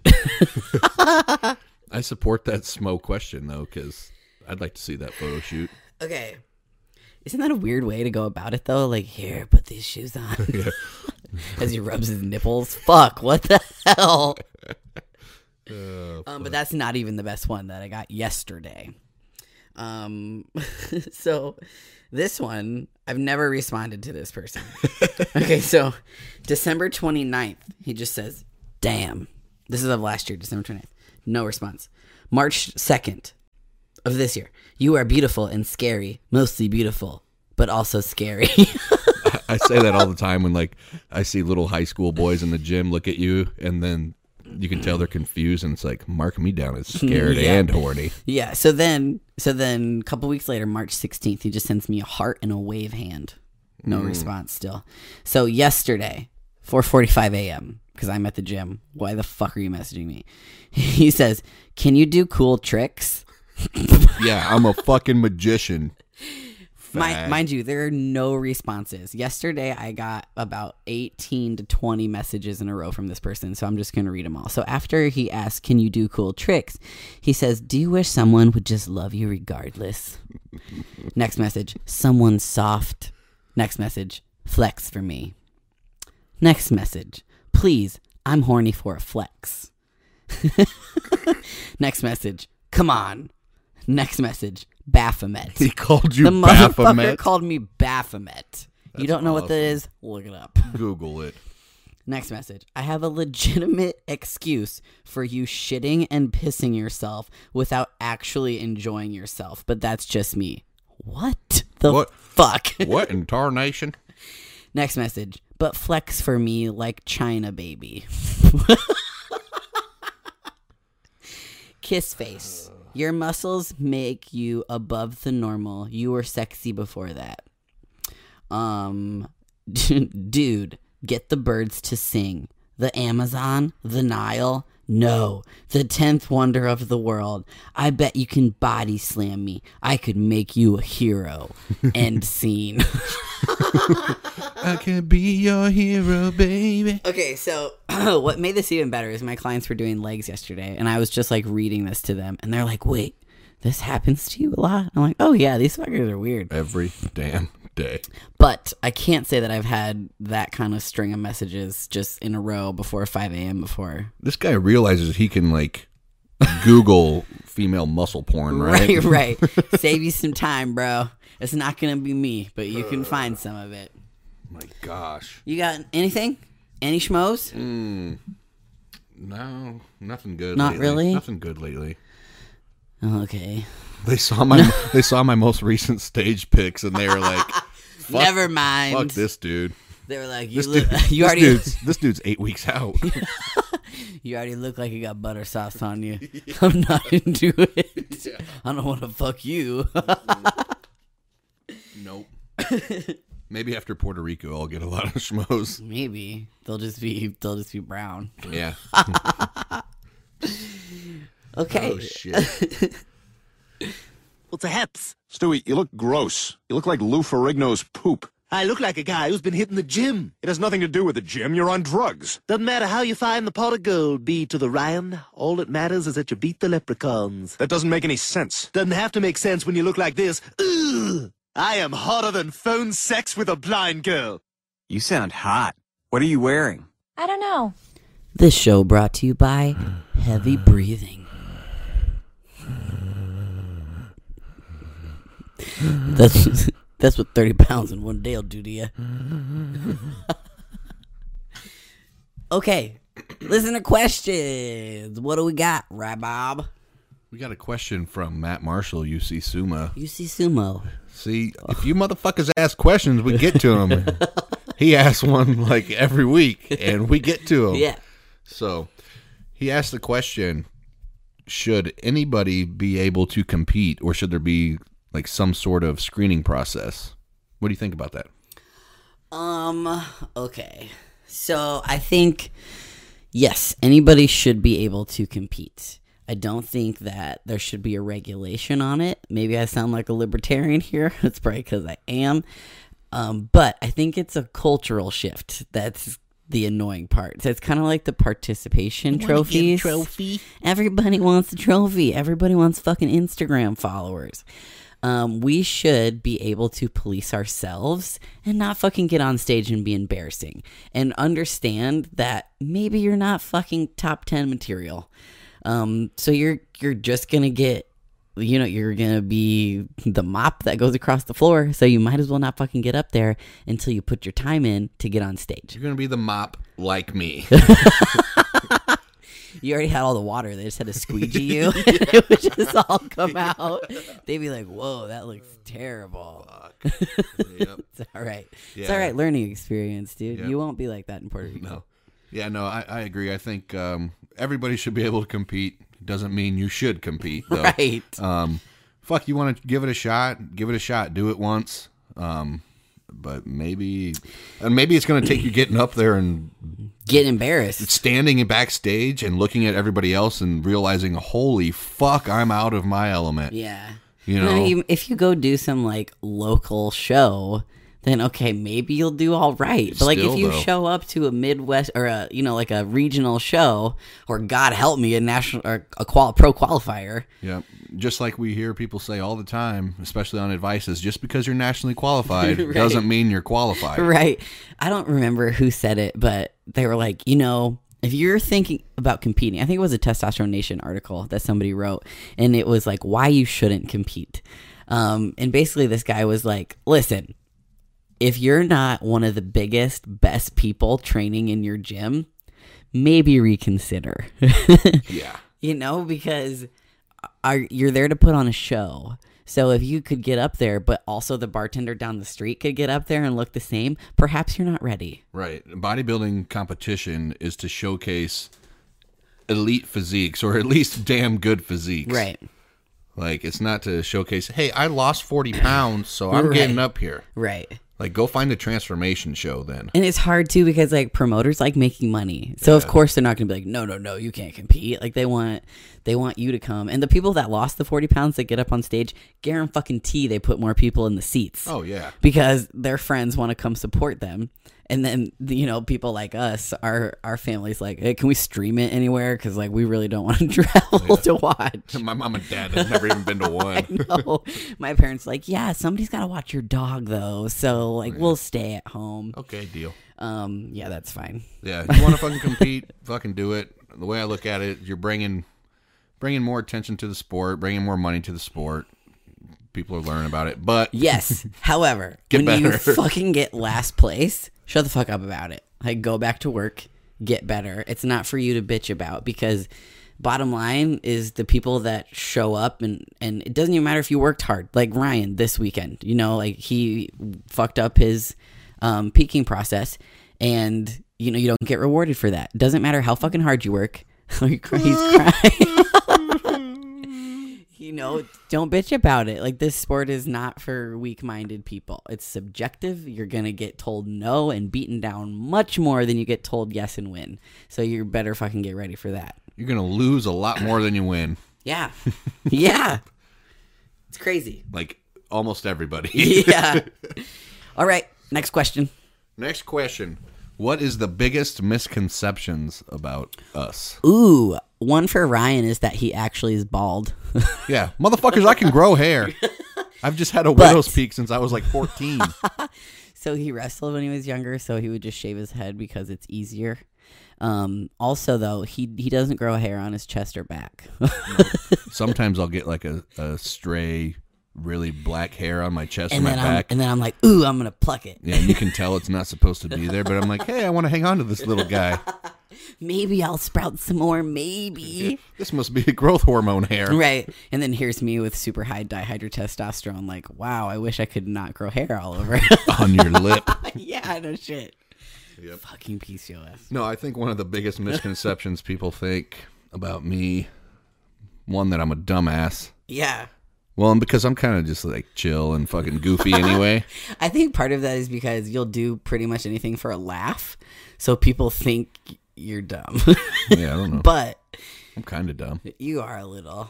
I support that Smo question, though, because I'd like to see that photo shoot. Okay. Isn't that a weird way to go about it, though? Like, here, put these shoes on. As he rubs his nipples. Fuck, what the hell? But that's not even the best one that I got yesterday. So this one, I've never responded to this person. Okay, so December 29th, he just says, damn. This is of last year, December 29th. No response. March 2nd. Of this year. You are beautiful and scary. Mostly beautiful, but also scary. I say that all the time when, like, I see little high school boys in the gym look at you, and then you can tell they're confused, and it's like, mark me down as scared and horny. Yeah, so then a couple weeks later, March 16th, he just sends me a heart and a wave hand. No response still. So yesterday, 4:45 a.m., because I'm at the gym. Why the fuck are you messaging me? He says, can you do cool tricks? Yeah, I'm a fucking magician. Mind you, there are no responses. Yesterday, I got about 18 to 20 messages in a row from this person, so I'm just going to read them all. So after he asks, can you do cool tricks? He says, do you wish someone would just love you regardless? Next message, someone soft. Next message, flex for me. Next message, please, I'm horny for a flex. Next message, come on. Next message, Baphomet. He called you the Baphomet? The motherfucker called me Baphomet. You don't know what that is? Look it up. Google it. Next message. I have a legitimate excuse for you shitting and pissing yourself without actually enjoying yourself, but that's just me. What the fuck? What in tarnation? Next message. But flex for me like China baby. Kiss face. Your muscles make you above the normal. You were sexy before that. Dude, get the birds to sing. The Amazon? The Nile? No, the 10th wonder of the world. I bet you can body slam me. I could make you a hero. End scene. I can be your hero, baby. Okay, so what made this even better is my clients were doing legs yesterday, and I was just like reading this to them, and they're like, wait, this happens to you a lot? I'm like, oh yeah, these fuckers are weird. Every damn day. But I can't say that I've had that kind of string of messages just in a row before 5 a.m. before. This guy realizes he can, like, Google female muscle porn, right? Right. Save you some time, bro. It's not going to be me, but you can find some of it. My gosh. You got anything? Any schmoes? No, nothing good. Not lately. really? Nothing good lately. Okay. They saw my most recent stage pics, and they were like, never mind. Fuck this dude. They were like, This dude's 8 weeks out. You already look like you got butter sauce on you. I'm not into it. Yeah. I don't want to fuck you. Nope. Maybe after Puerto Rico, I'll get a lot of schmoes. Maybe they'll just be brown. Yeah. Okay. Oh shit. What's the heps? Stewie, you look gross. You look like Lou Ferrigno's poop. I look like a guy who's been hitting the gym. It has nothing to do with the gym. You're on drugs. Doesn't matter how you find the pot of gold, be to the Ryan. All that matters is that you beat the leprechauns. That doesn't make any sense. Doesn't have to make sense when you look like this. Ugh! I am hotter than phone sex with a blind girl. You sound hot. What are you wearing? I don't know. This show brought to you by Heavy Breathing. That's what 30 pounds in one day will do to you. Okay, listen to questions. What do we got, right, Bob? We got a question from Matt Marshall, UC Sumo. UC Sumo. See, if you motherfuckers ask questions, we get to them. He asks one like every week, and we get to them. Yeah. So he asked the question, should anybody be able to compete, or should there be like some sort of screening process? What do you think about that? Okay. So I think, yes, anybody should be able to compete. I don't think that there should be a regulation on it. Maybe I sound like a libertarian here. That's probably because I am. But I think it's a cultural shift. That's the annoying part. So it's kind of like the participation trophies. Trophy. Everybody wants a trophy. Everybody wants fucking Instagram followers. We should be able to police ourselves and not fucking get on stage and be embarrassing, and understand that maybe you're not fucking top 10 material. So you're just gonna get, you're gonna be the mop that goes across the floor. So you might as well not fucking get up there until you put your time in to get on stage. You're going to be the mop like me. You already had all the water. They just had to squeegee you. It would just all come out. They'd be like, whoa, that looks terrible. Yep. It's all right. Yeah. It's all right. Learning experience, dude. Yep. You won't be like that in Puerto Rico. No. Yeah, no, I agree. I think everybody should be able to compete. Doesn't mean you should compete, though. Right. Fuck, you want to give it a shot? Give it a shot. Do it once. But maybe it's going to take you getting up there and Get embarrassed. standing in backstage and looking at everybody else and realizing, holy fuck, I'm out of my element. Yeah. You know? If you go do some like local show, then okay, maybe you'll do all right. But like Still, if you though. show up to a Midwest or a like a regional show, or God help me, a national or a pro qualifier. Yeah, just like we hear people say all the time, especially on advices, just because you're nationally qualified Right. doesn't mean you're qualified. Right. I don't remember who said it, but they were like, if you're thinking about competing, I think it was a Testosterone Nation article that somebody wrote, and it was like why you shouldn't compete. And basically this guy was like, listen, if you're not one of the biggest, best people training in your gym, maybe reconsider. Yeah. Because you're there to put on a show. So if you could get up there, but also the bartender down the street could get up there and look the same, perhaps you're not ready. Right. Bodybuilding competition is to showcase elite physiques, or at least damn good physiques. Right. Like, it's not to showcase, hey, I lost 40 pounds, so I'm Right. getting up here. Right. Like, go find a transformation show then. And it's hard too because like promoters like making money, so of course they're not going to be like, no, you can't compete. Like they want you to come. And the people that lost the 40 pounds that get up on stage, guarantee they put more people in the seats. Oh yeah, because their friends want to come support them. And then people like us, our families like, hey, can we stream it anywhere? Because like we really don't want to travel to watch. My mom and dad have never even been to one. I know. My parents like, yeah, somebody's got to watch your dog though, so like we'll stay at home. Okay, deal. Yeah, that's fine. Yeah, if you want to fucking compete, fucking do it. The way I look at it, you're bringing more attention to the sport, bringing more money to the sport. People are learning about it, but yes. However, when you fucking get last place, shut the fuck up about it. Like, go back to work, get better. It's not for you to bitch about, because bottom line is the people that show up, and it doesn't even matter if you worked hard. Like Ryan this weekend, like he fucked up his peaking process, and you don't get rewarded for that. It doesn't matter how fucking hard you work. He's crying. Don't bitch about it. Like, this sport is not for weak-minded people. It's subjective. You're going to get told no and beaten down much more than you get told yes and win. So you better fucking get ready for that. You're going to lose a lot more than you win. Yeah. Yeah. It's crazy. Like, almost everybody. Yeah. All right. Next question. Next question. What is the biggest misconceptions about us? Ooh, one for Ryan is that he actually is bald. Yeah. Motherfuckers, I can grow hair. I've just had a widow's peak since I was like 14. So he wrestled when he was younger, so he would just shave his head because it's easier. Also, though, he doesn't grow hair on his chest or back. Sometimes I'll get like a stray, really black hair on my chest and my back. And then I'm like, ooh, I'm going to pluck it. Yeah, you can tell it's not supposed to be there, but I'm like, hey, I want to hang on to this little guy. Maybe I'll sprout some more, maybe. Yeah, this must be a growth hormone hair. Right. And then here's me with super high dihydrotestosterone, like, wow, I wish I could not grow hair all over. On your lip. Yeah, no shit. Yep. Fucking PCOS. No, I think one of the biggest misconceptions people think about me, one, that I'm a dumbass. Yeah. Well, and because I'm kind of just like chill and fucking goofy anyway. I think part of that is because you'll do pretty much anything for a laugh, so people think you're dumb. Yeah, I don't know. But I'm kind of dumb. You are a little.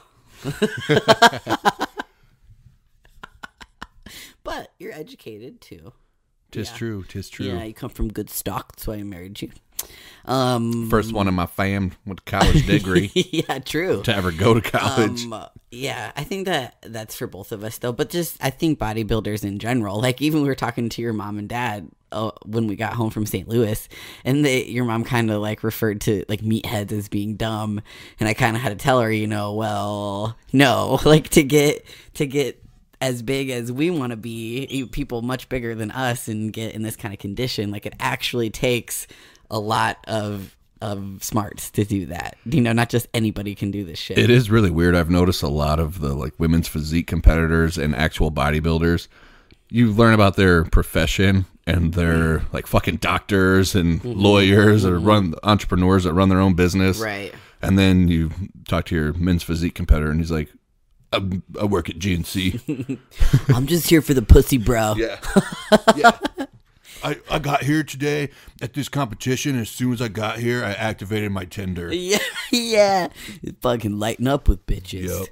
But you're educated too. Tis true. Yeah, you come from good stock. That's why I married you. First one in my fam with a college degree. Yeah, true. To ever go to college. Yeah, I think that's for both of us, though. But just, I think bodybuilders in general, like even we were talking to your mom and dad when we got home from St. Louis, and your mom kind of like referred to like meatheads as being dumb. And I kind of had to tell her, well, no, like to get as big as we want to be, people much bigger than us, and get in this kind of condition, like it actually takes a lot of smarts to do that. Not just anybody can do this shit. It is really weird. I've noticed a lot of the like women's physique competitors and actual bodybuilders, you learn about their profession, and they're like fucking doctors and lawyers or entrepreneurs that run their own business. Right. And then you talk to your men's physique competitor and he's like, I work at GNC. I'm just here for the pussy, bro. Yeah. Yeah. I got here today at this competition. As soon as I got here, I activated my Tinder. Yeah. Fucking lighten up with bitches. Yep.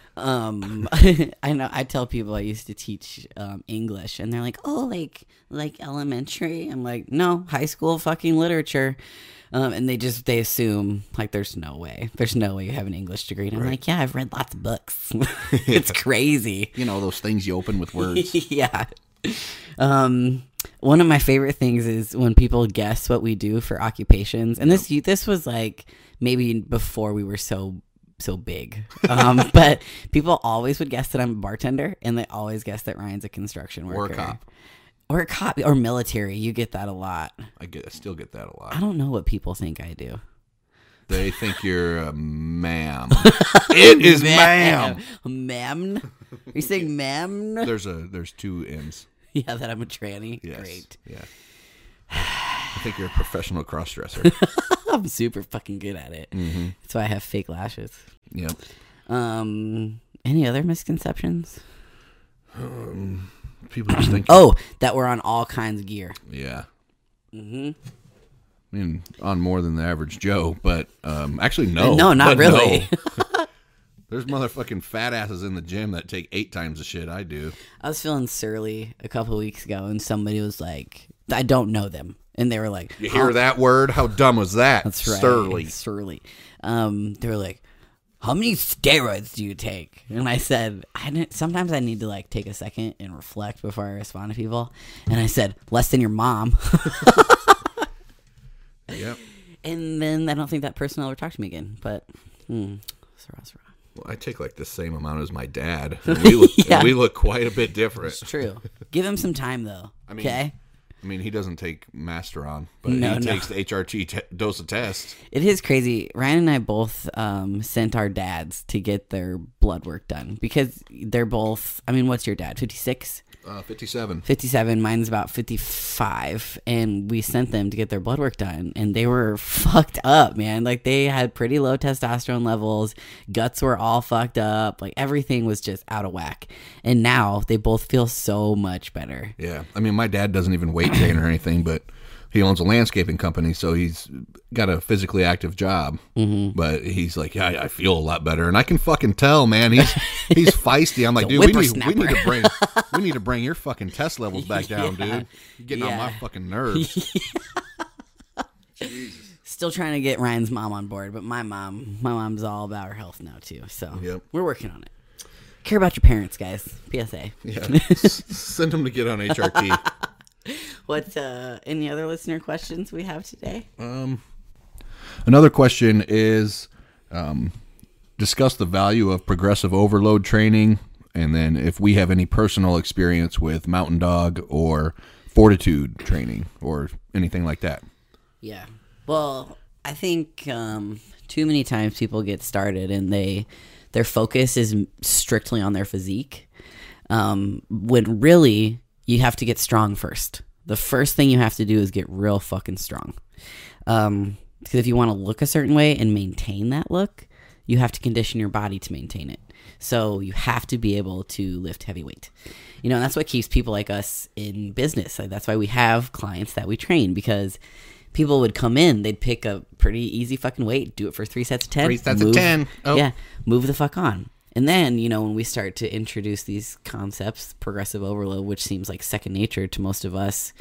I know. I tell people I used to teach English, and they're like, "Oh, like elementary." I'm like, "No, high school fucking literature." And they assume like there's no way you have an English degree. And I'm like, yeah, I've read lots of books. It's crazy. Those things you open with words. Yeah. One of my favorite things is when people guess what we do for occupations. And this was like maybe before we were so big. But people always would guess that I'm a bartender, and they always guess that Ryan's a construction worker. Or a cop. Or military. You get that a lot. I still get that a lot. I don't know what people think I do. They think you're a ma'am. It is ma'am. Ma'am? Are you saying ma'am? There's two M's. Yeah, that I'm a tranny. Yes. Great. Yeah. I think you're a professional crossdresser. I'm super fucking good at it. Mm-hmm. That's why I have fake lashes. Yep. Any other misconceptions? People just think. Oh, that we're on all kinds of gear. Yeah. I mean, on more than the average Joe, but actually, no. No, not But really. no. There's motherfucking fat asses in the gym that take 8 times the shit I do. I was feeling surly a couple of weeks ago, and somebody was like, I don't know them. And they were like, You hear that word? How dumb was that? That's right. Surly. They were like, how many steroids do you take? And I said, sometimes I need to like take a second and reflect before I respond to people. And I said, less than your mom. Yep. And then I don't think that person will ever talk to me again. But, Sarah. Well, I take like the same amount as my dad. And we look, Yeah. and we look quite a bit different. It's true. Give him some time, though. Okay? I mean, he doesn't take Masteron, but No. he takes the HRT dose of test. It is crazy. Ryan and I both sent our dads to get their blood work done because they're both, I mean, what's your dad, 56? 57. 57, mine's about 55, and we sent them to get their blood work done, and they were fucked up, man. Like, they had pretty low testosterone levels, guts were all fucked up, like, everything was just out of whack, and now they both feel so much better. Yeah. I mean, my dad doesn't even weight train or anything, but he owns a landscaping company, so he's got a physically active job. Mm-hmm. But he's like, yeah, I feel a lot better, and I can fucking tell, man. He's feisty. I'm like, dude, we need to bring your fucking test levels back down, dude. You're getting on my fucking nerves. Jesus. Still trying to get Ryan's mom on board, but my mom's all about her health now too. So we're working on it. Care about your parents, guys. PSA. Yeah. Send them to get on HRT. What any other listener questions we have today? Another question is discuss the value of progressive overload training, and then if we have any personal experience with Mountain Dog or Fortitude training or anything like that. Yeah. Well, I think too many times people get started and their focus is strictly on their physique, when really you have to get strong first. The first thing you have to do is get real fucking strong. Because if you want to look a certain way and maintain that look, you have to condition your body to maintain it. So you have to be able to lift heavy weight. You know, and that's what keeps people like us in business. Like, that's why we have clients that we train, because people would come in, they'd pick a pretty easy fucking weight, do it for 3 sets of 10. 3 sets of 10. Oh. Yeah, move the fuck on. And then, you know, when we start to introduce these concepts, progressive overload, which seems like second nature to most of us,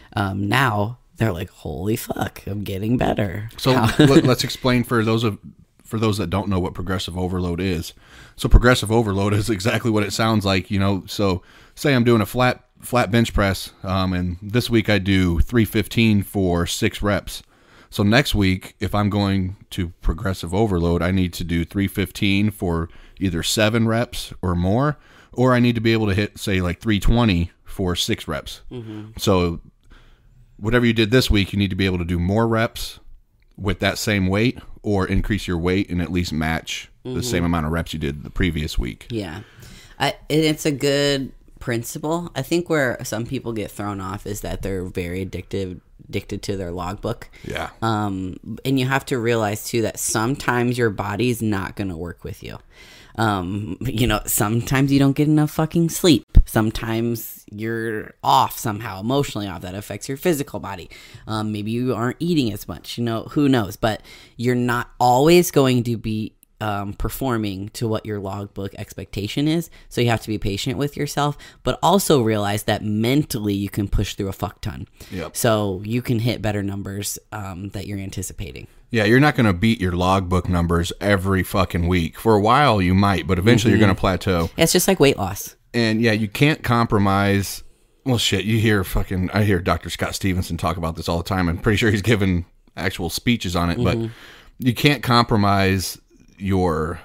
now they're like, holy fuck, I'm getting better. So let's explain for those that don't know what progressive overload is. So progressive overload is exactly what it sounds like, you know. So say I'm doing a flat bench press, and this week I do 315 for 6 reps. So next week, if I'm going to progressive overload, I need to do 315 for either 7 reps or more, or I need to be able to hit, say, like 320 for 6 reps. Mm-hmm. So whatever you did this week, you need to be able to do more reps with that same weight, or increase your weight and at least match the same amount of reps you did the previous week. Yeah. It's a good principle. I think where some people get thrown off is that they're very addicted to their logbook. Yeah. And you have to realize too that sometimes your body's not going to work with you. You know, sometimes you don't get enough fucking sleep. Sometimes you're off somehow, emotionally off. That affects your physical body. Maybe you aren't eating as much, you know, who knows? But you're not always going to be performing to what your logbook expectation is. So you have to be patient with yourself, but also realize that mentally you can push through a fuck ton. Yep. So you can hit better numbers that you're anticipating. Yeah, you're not going to beat your logbook numbers every fucking week. For a while you might, but eventually you're going to plateau. Yeah, it's just like weight loss. And yeah, you can't compromise. Well, shit, I hear Dr. Scott Stevenson talk about this all the time. I'm pretty sure he's given actual speeches on it, but you can't compromise your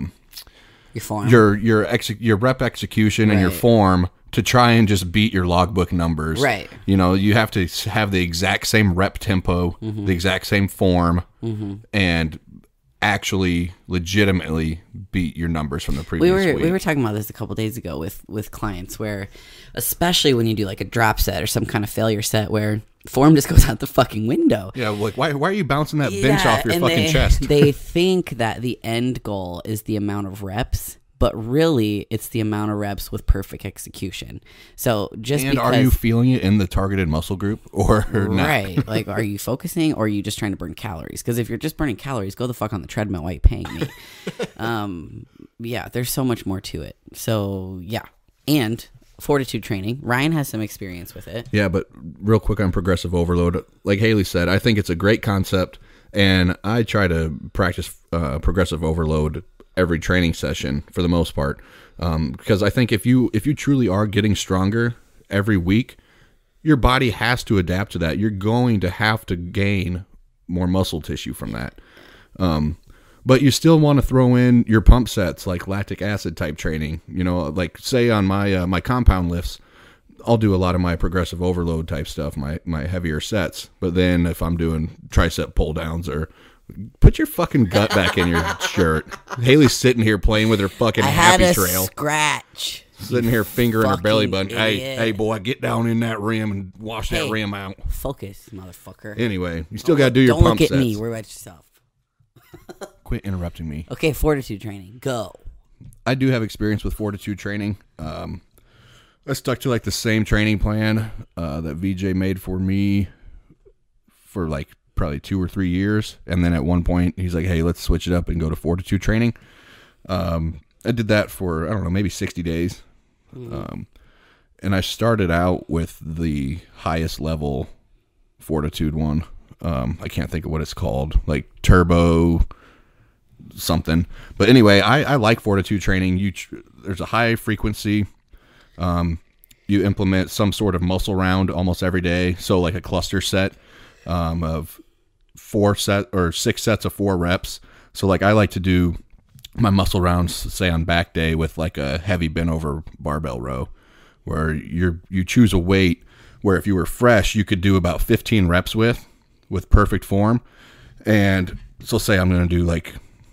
form, your rep execution and your form to try and just beat your logbook numbers. Right. You know, you have to have the exact same rep tempo, the exact same form, and actually legitimately beat your numbers from the previous week. We were talking about this a couple days ago with clients, where especially when you do like a drop set or some kind of failure set where form just goes out the fucking window. Yeah, like why are you bouncing that bench off your fucking chest? They think that the end goal is the amount of reps, but really it's the amount of reps with perfect execution. So just And because, are you feeling it in the targeted muscle group or not? right, like, are you focusing or are you just trying to burn calories? Because if you're just burning calories, go the fuck on the treadmill while you're paying me. Yeah, there's so much more to it. So yeah, and fortitude training. Ryan has some experience with it. Yeah, but real quick on progressive overload, like Haley said, I think it's a great concept, and I try to practice progressive overload every training session for the most part, because I think if you truly are getting stronger every week, your body has to adapt to that. You're going to have to gain more muscle tissue from that. But you still want to throw in your pump sets like lactic acid type training. You know, like say on my my compound lifts, I'll do a lot of my progressive overload type stuff, my heavier sets. But then if I'm doing tricep pull downs or put your fucking gut back in your shirt. Haley's sitting here playing with her fucking happy trail. Scratch. Sitting here fingering her belly button. Idiot. Hey boy, get down in that rim and wash that rim out. Focus, motherfucker. Anyway, you still got to do your Don't pump look at sets. me. Worry about yourself. Quit interrupting me. Okay, fortitude training. Go. I do have experience with fortitude training. I stuck to like the same training plan that VJ made for me for like probably 2 or 3 years, and then at one point he's like, "Hey, let's switch it up and go to fortitude training." I did that for I don't know, maybe 60 days, and I started out with the highest level fortitude one. I can't think of what it's called, like turbo something. But anyway, I like fortitude training. There's a high frequency. You implement some sort of muscle round almost every day. So like a cluster set of 6 sets of 4 reps. So like I like to do my muscle rounds, say on back day, with like a heavy bent over barbell row, where you choose a weight where if you were fresh, you could do about 15 reps with perfect form. And so say I'm going to do like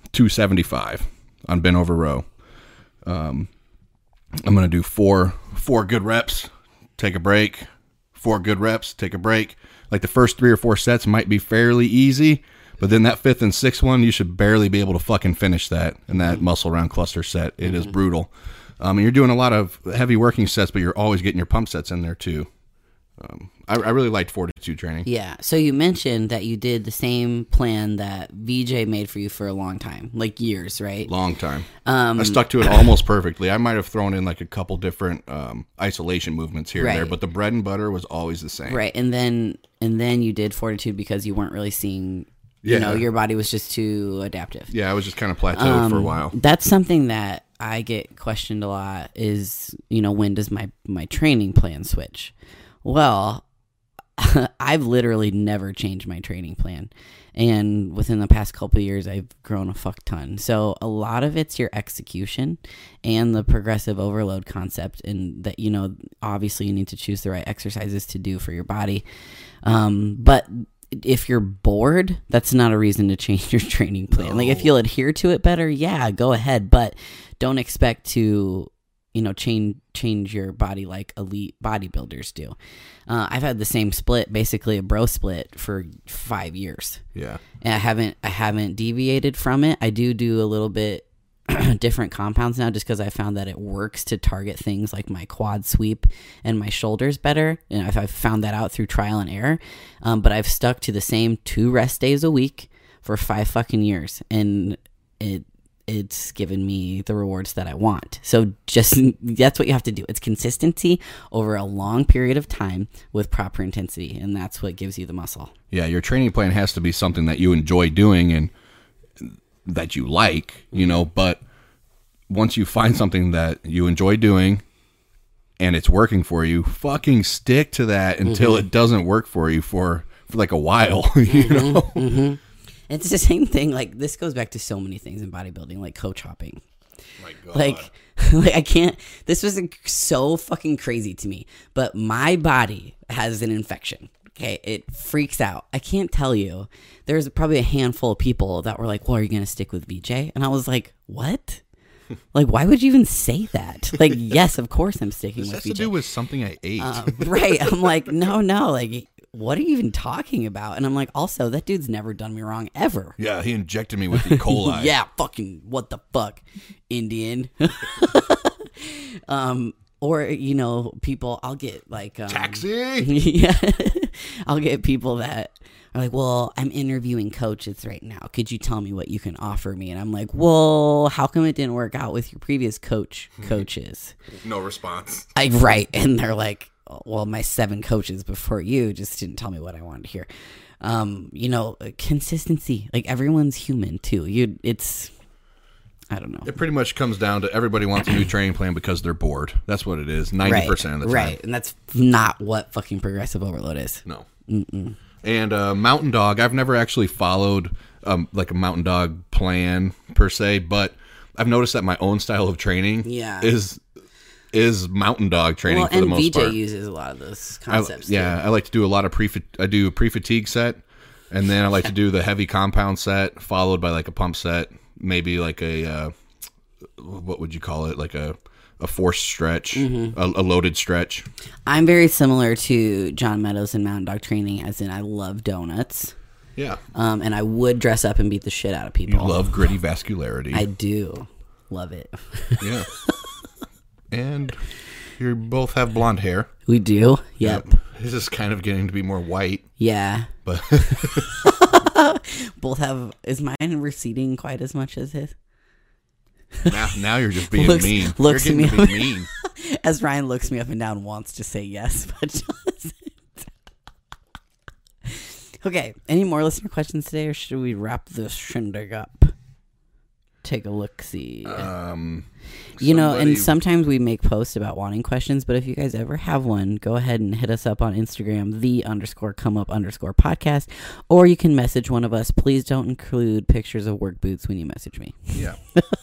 275 on bent over row. I'm going to do four good reps, take a break, 4 good reps, take a break. Like the first 3 or 4 sets might be fairly easy, but then that 5th and 6th one, you should barely be able to fucking finish that in that muscle round cluster set. It is brutal. And you're doing a lot of heavy working sets, but you're always getting your pump sets in there too. I really liked fortitude training. Yeah. So you mentioned that you did the same plan that VJ made for you for a long time, like years, right? Long time. I stuck to it almost perfectly. I might have thrown in like a couple different isolation movements here and there, but the bread and butter was always the same. Right. And then you did fortitude because you weren't really seeing, you know, your body was just too adaptive. Yeah, I was just kind of plateaued for a while. That's something that I get questioned a lot is, you know, when does my training plan switch? Well, I've literally never changed my training plan. And within the past couple of years, I've grown a fuck ton. So a lot of it's your execution and the progressive overload concept. And that, you know, obviously you need to choose the right exercises to do for your body. But if you're bored, that's not a reason to change your training plan. No. Like if you'll adhere to it better, yeah, go ahead. But don't expect to, you know, change your body like elite bodybuilders do. I've had the same split, basically a bro split, for 5 years. Yeah, and I haven't deviated from it. I do a little bit different compounds now, just because I found that it works to target things like my quad sweep and my shoulders better. And I've found that out through trial and error. But I've stuck to the same 2 rest days a week for 5 fucking years, and it's given me the rewards that I want. So just that's what you have to do. It's consistency over a long period of time with proper intensity, and that's what gives you the muscle. Yeah, your training plan has to be something that you enjoy doing and that you like, you know, but once you find something that you enjoy doing and it's working for you, fucking stick to that until it doesn't work for you for like a while, you know? It's the same thing. Like, this goes back to so many things in bodybuilding, like coach hopping. My God. Like I can't. This was so fucking crazy to me. But my body has an infection. Okay, it freaks out. I can't tell you. There's probably a handful of people that were like, "Well, are you gonna stick with VJ?" And I was like, "What? Like, why would you even say that?" Like, yes, of course I'm sticking with VJ. This has to do with something I ate. Right. I'm like, no. Like, what are you even talking about? And I'm like, also, that dude's never done me wrong ever. Yeah, he injected me with E. coli. Yeah, fucking what the fuck, Indian. Or, you know, people, I'll get like... Taxi? Yeah. I'll get people that are like, well, I'm interviewing coaches right now. Could you tell me what you can offer me? And I'm like, well, how come it didn't work out with your previous coaches? No response. Right. And they're like, well, my 7 coaches before you just didn't tell me what I wanted to hear. You know, consistency. Like, everyone's human, too. I don't know. It pretty much comes down to everybody wants a new training plan because they're bored. That's what it is, 90% of the time. Right, and that's not what fucking progressive overload is. No. Mm-mm. And Mountain Dog, I've never actually followed like a Mountain Dog plan per se, but I've noticed that my own style of training is Mountain Dog training for the most part. And VJ uses a lot of those concepts. I like to do a lot of I do a pre-fatigue set, and then I like to do the heavy compound set, followed by like a pump set. Maybe like a what would you call it? Like a forced stretch, a loaded stretch. I'm very similar to John Meadows in Mountain Dog training, as in I love donuts. Yeah. And I would dress up and beat the shit out of people. You love gritty vascularity. I do love it. Yeah. And you both have blonde hair. We do. Yep. His is kind of getting to be more white. Yeah. But both have. Is mine receding quite as much as his? Now you're just being mean. Looks you're getting to be mean. As Ryan looks me up and down, wants to say yes, but doesn't. Okay. Any more listener questions today, or should we wrap this shindig up? Take a look. See. You know, and sometimes we make posts about wanting questions, but if you guys ever have one, go ahead and hit us up on Instagram, _come_up_podcast, or you can message one of us. Please don't include pictures of work boots when you message me. Yeah.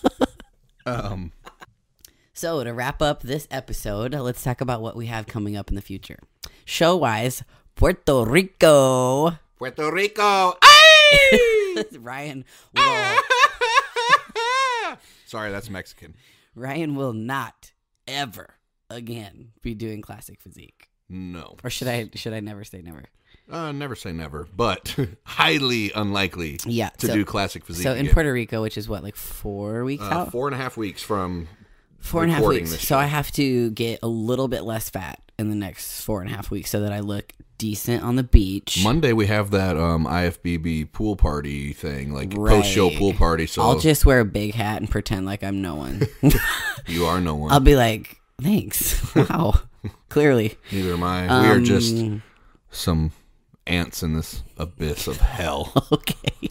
So to wrap up this episode, let's talk about what we have coming up in the future. Show-wise, Puerto Rico. Puerto Rico. Ryan will... Sorry, that's Mexican. Ryan will not ever again be doing classic physique. No. Or should I never say never? Never say never, but highly unlikely to do classic physique. So in Puerto Rico, which is what, like 4 weeks out? 4.5 weeks from 4.5 weeks. So I have to get a little bit less fat in the next 4.5 weeks so that I look decent on the beach. Monday we have that IFBB pool party thing, like post-show pool party. So I'll just wear a big hat and pretend like I'm no one. You are no one. I'll be like, thanks. Wow. Clearly. Neither am I. We are just some ants in this abyss of hell. Okay.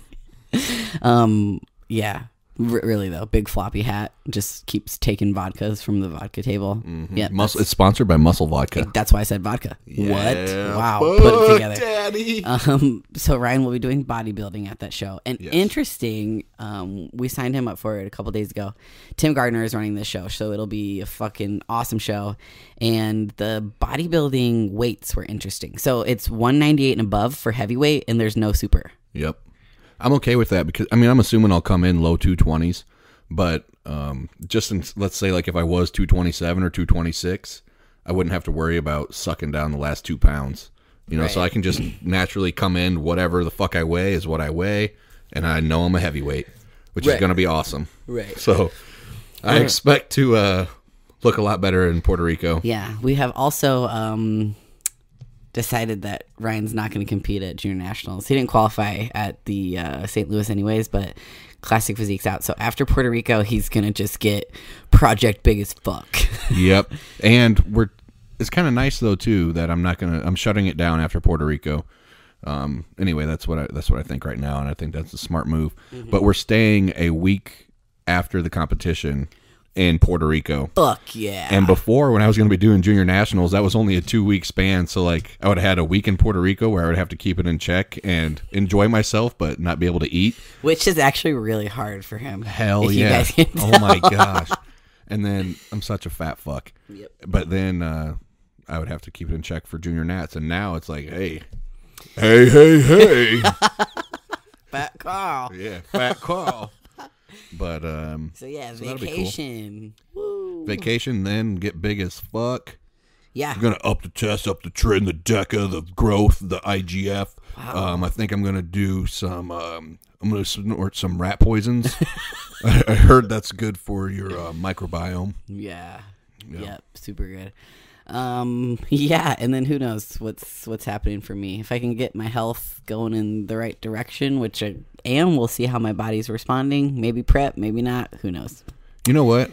Yeah. Really though, big floppy hat, just keeps taking vodkas from the vodka table. Mm-hmm. Yeah, it's sponsored by Muscle Vodka. That's why I said vodka. Yeah, what? Wow, put it together, Daddy. So Ryan will be doing bodybuilding at that show, and interesting. We signed him up for it a couple days ago. Tim Gardner is running this show, so it'll be a fucking awesome show. And the bodybuilding weights were interesting. So it's 198 and above for heavyweight, and there's no super. Yep. I'm okay with that because, I mean, I'm assuming I'll come in low 220s, but let's say like if I was 227 or 226, I wouldn't have to worry about sucking down the last 2 pounds, you know, so I can just naturally come in, whatever the fuck I weigh is what I weigh, and I know I'm a heavyweight, which is going to be awesome. Right. So I expect to look a lot better in Puerto Rico. Yeah. We have also... decided that Ryan's not going to compete at Junior Nationals. He didn't qualify at the St. Louis anyways, but Classic Physique's out. So after Puerto Rico, he's going to just get Project Big as fuck. Yep. And it's kind of nice though too that I'm shutting it down after Puerto Rico. Anyway, that's what I think right now, and I think that's a smart move. Mm-hmm. But we're staying a week after the competition in Puerto Rico. Fuck yeah. And before, when I was going to be doing Junior Nationals, that was only a 2-week span. So like I would have had a week in Puerto Rico where I would have to keep it in check and enjoy myself, but not be able to eat. Which is actually really hard for him. Hell yeah. Oh my gosh. And then I'm such a fat fuck. Yep. But then I would have to keep it in check for Junior Nats. And now it's like, hey. Fat Carl. Yeah, Fat Carl. But so vacation. Cool. Woo. Vacation, then get big as fuck. Yeah. I'm gonna up the test, up the trend, the DECA, the growth, the IGF. Wow. I think I'm gonna do some. I'm gonna snort some rat poisons. I heard that's good for your microbiome. Yeah. Yep. Super good. Yeah, and then who knows what's happening for me. If I can get my health going in the right direction, which I am, we'll see how my body's responding. Maybe prep, maybe not. Who knows? You know what?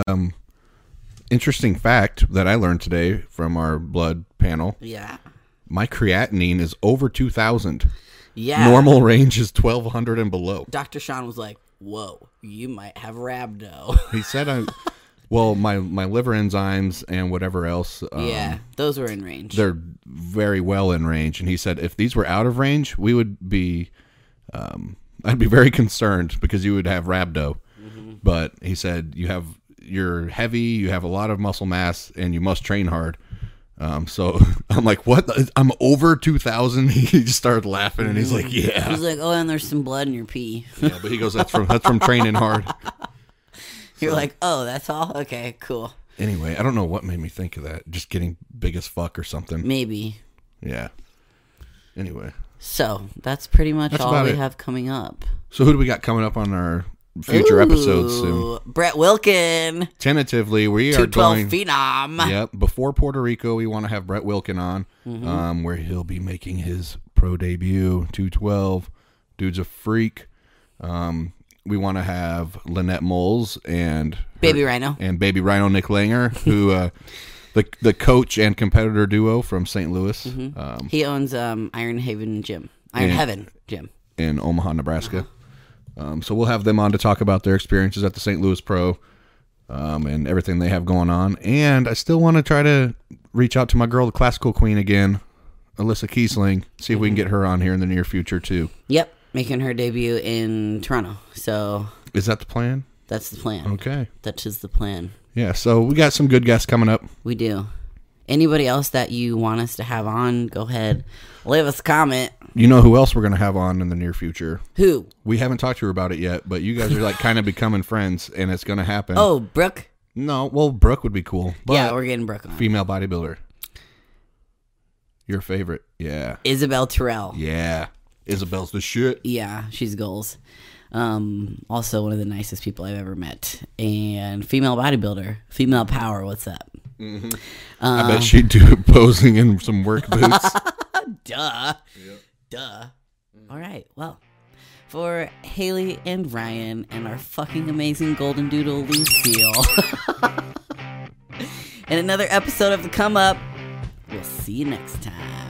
Interesting fact that I learned today from our blood panel. Yeah. My creatinine is over 2,000. Yeah. Normal range is 1,200 and below. Dr. Sean was like, whoa, you might have rhabdo. He said my liver enzymes and whatever else. Yeah, those were in range. They're very well in range. And he said if these were out of range, we would be, I'd be very concerned because you would have rhabdo. Mm-hmm. But he said you're heavy, you have a lot of muscle mass, and you must train hard. So I'm like, what? I'm over 2,000. He just started laughing, and he's like, yeah. He's like, oh, and there's some blood in your pee. Yeah, but he goes, that's from training hard. You're like, oh, that's all? Okay, cool. Anyway, I don't know what made me think of that. Just getting big as fuck or something. Maybe. Yeah. Anyway. So that's pretty much all we have coming up. So who do we got coming up on our future episodes soon? Brett Wilkin. Tentatively, we are going 212 Phenom. Yep. Before Puerto Rico, we want to have Brett Wilkin on, where he'll be making his pro debut. 212. Dude's a freak. We want to have Lynette Moles and Baby Rhino Nick Langer, who the coach and competitor duo from St. Louis. Mm-hmm. He owns Iron Heaven Gym in Omaha, Nebraska. So we'll have them on to talk about their experiences at the St. Louis Pro and everything they have going on. And I still want to try to reach out to my girl, the classical queen again, Alyssa Kiesling, see if we can get her on here in the near future too. Yep. Making her debut in Toronto. So is that the plan? That's the plan. Okay. That is the plan. Yeah, so we got some good guests coming up. We do. Anybody else that you want us to have on, go ahead. Leave us a comment. You know who else we're going to have on in the near future? Who? We haven't talked to her about it yet, but you guys are like kind of becoming friends, and it's going to happen. Oh, Brooke? No, well, Brooke would be cool. But yeah, we're getting Brooke on. Female bodybuilder. Your favorite. Yeah. Isabel Terrell. Yeah. Isabel's the shit. Yeah, she's goals. Also one of the nicest people I've ever met. And female bodybuilder. Female power, what's up? Mm-hmm. I bet she'd do posing in some work boots. Duh. Yep. Duh. All right, well, for Haley and Ryan and our fucking amazing golden doodle Lucille. And another episode of The Come Up. We'll see you next time.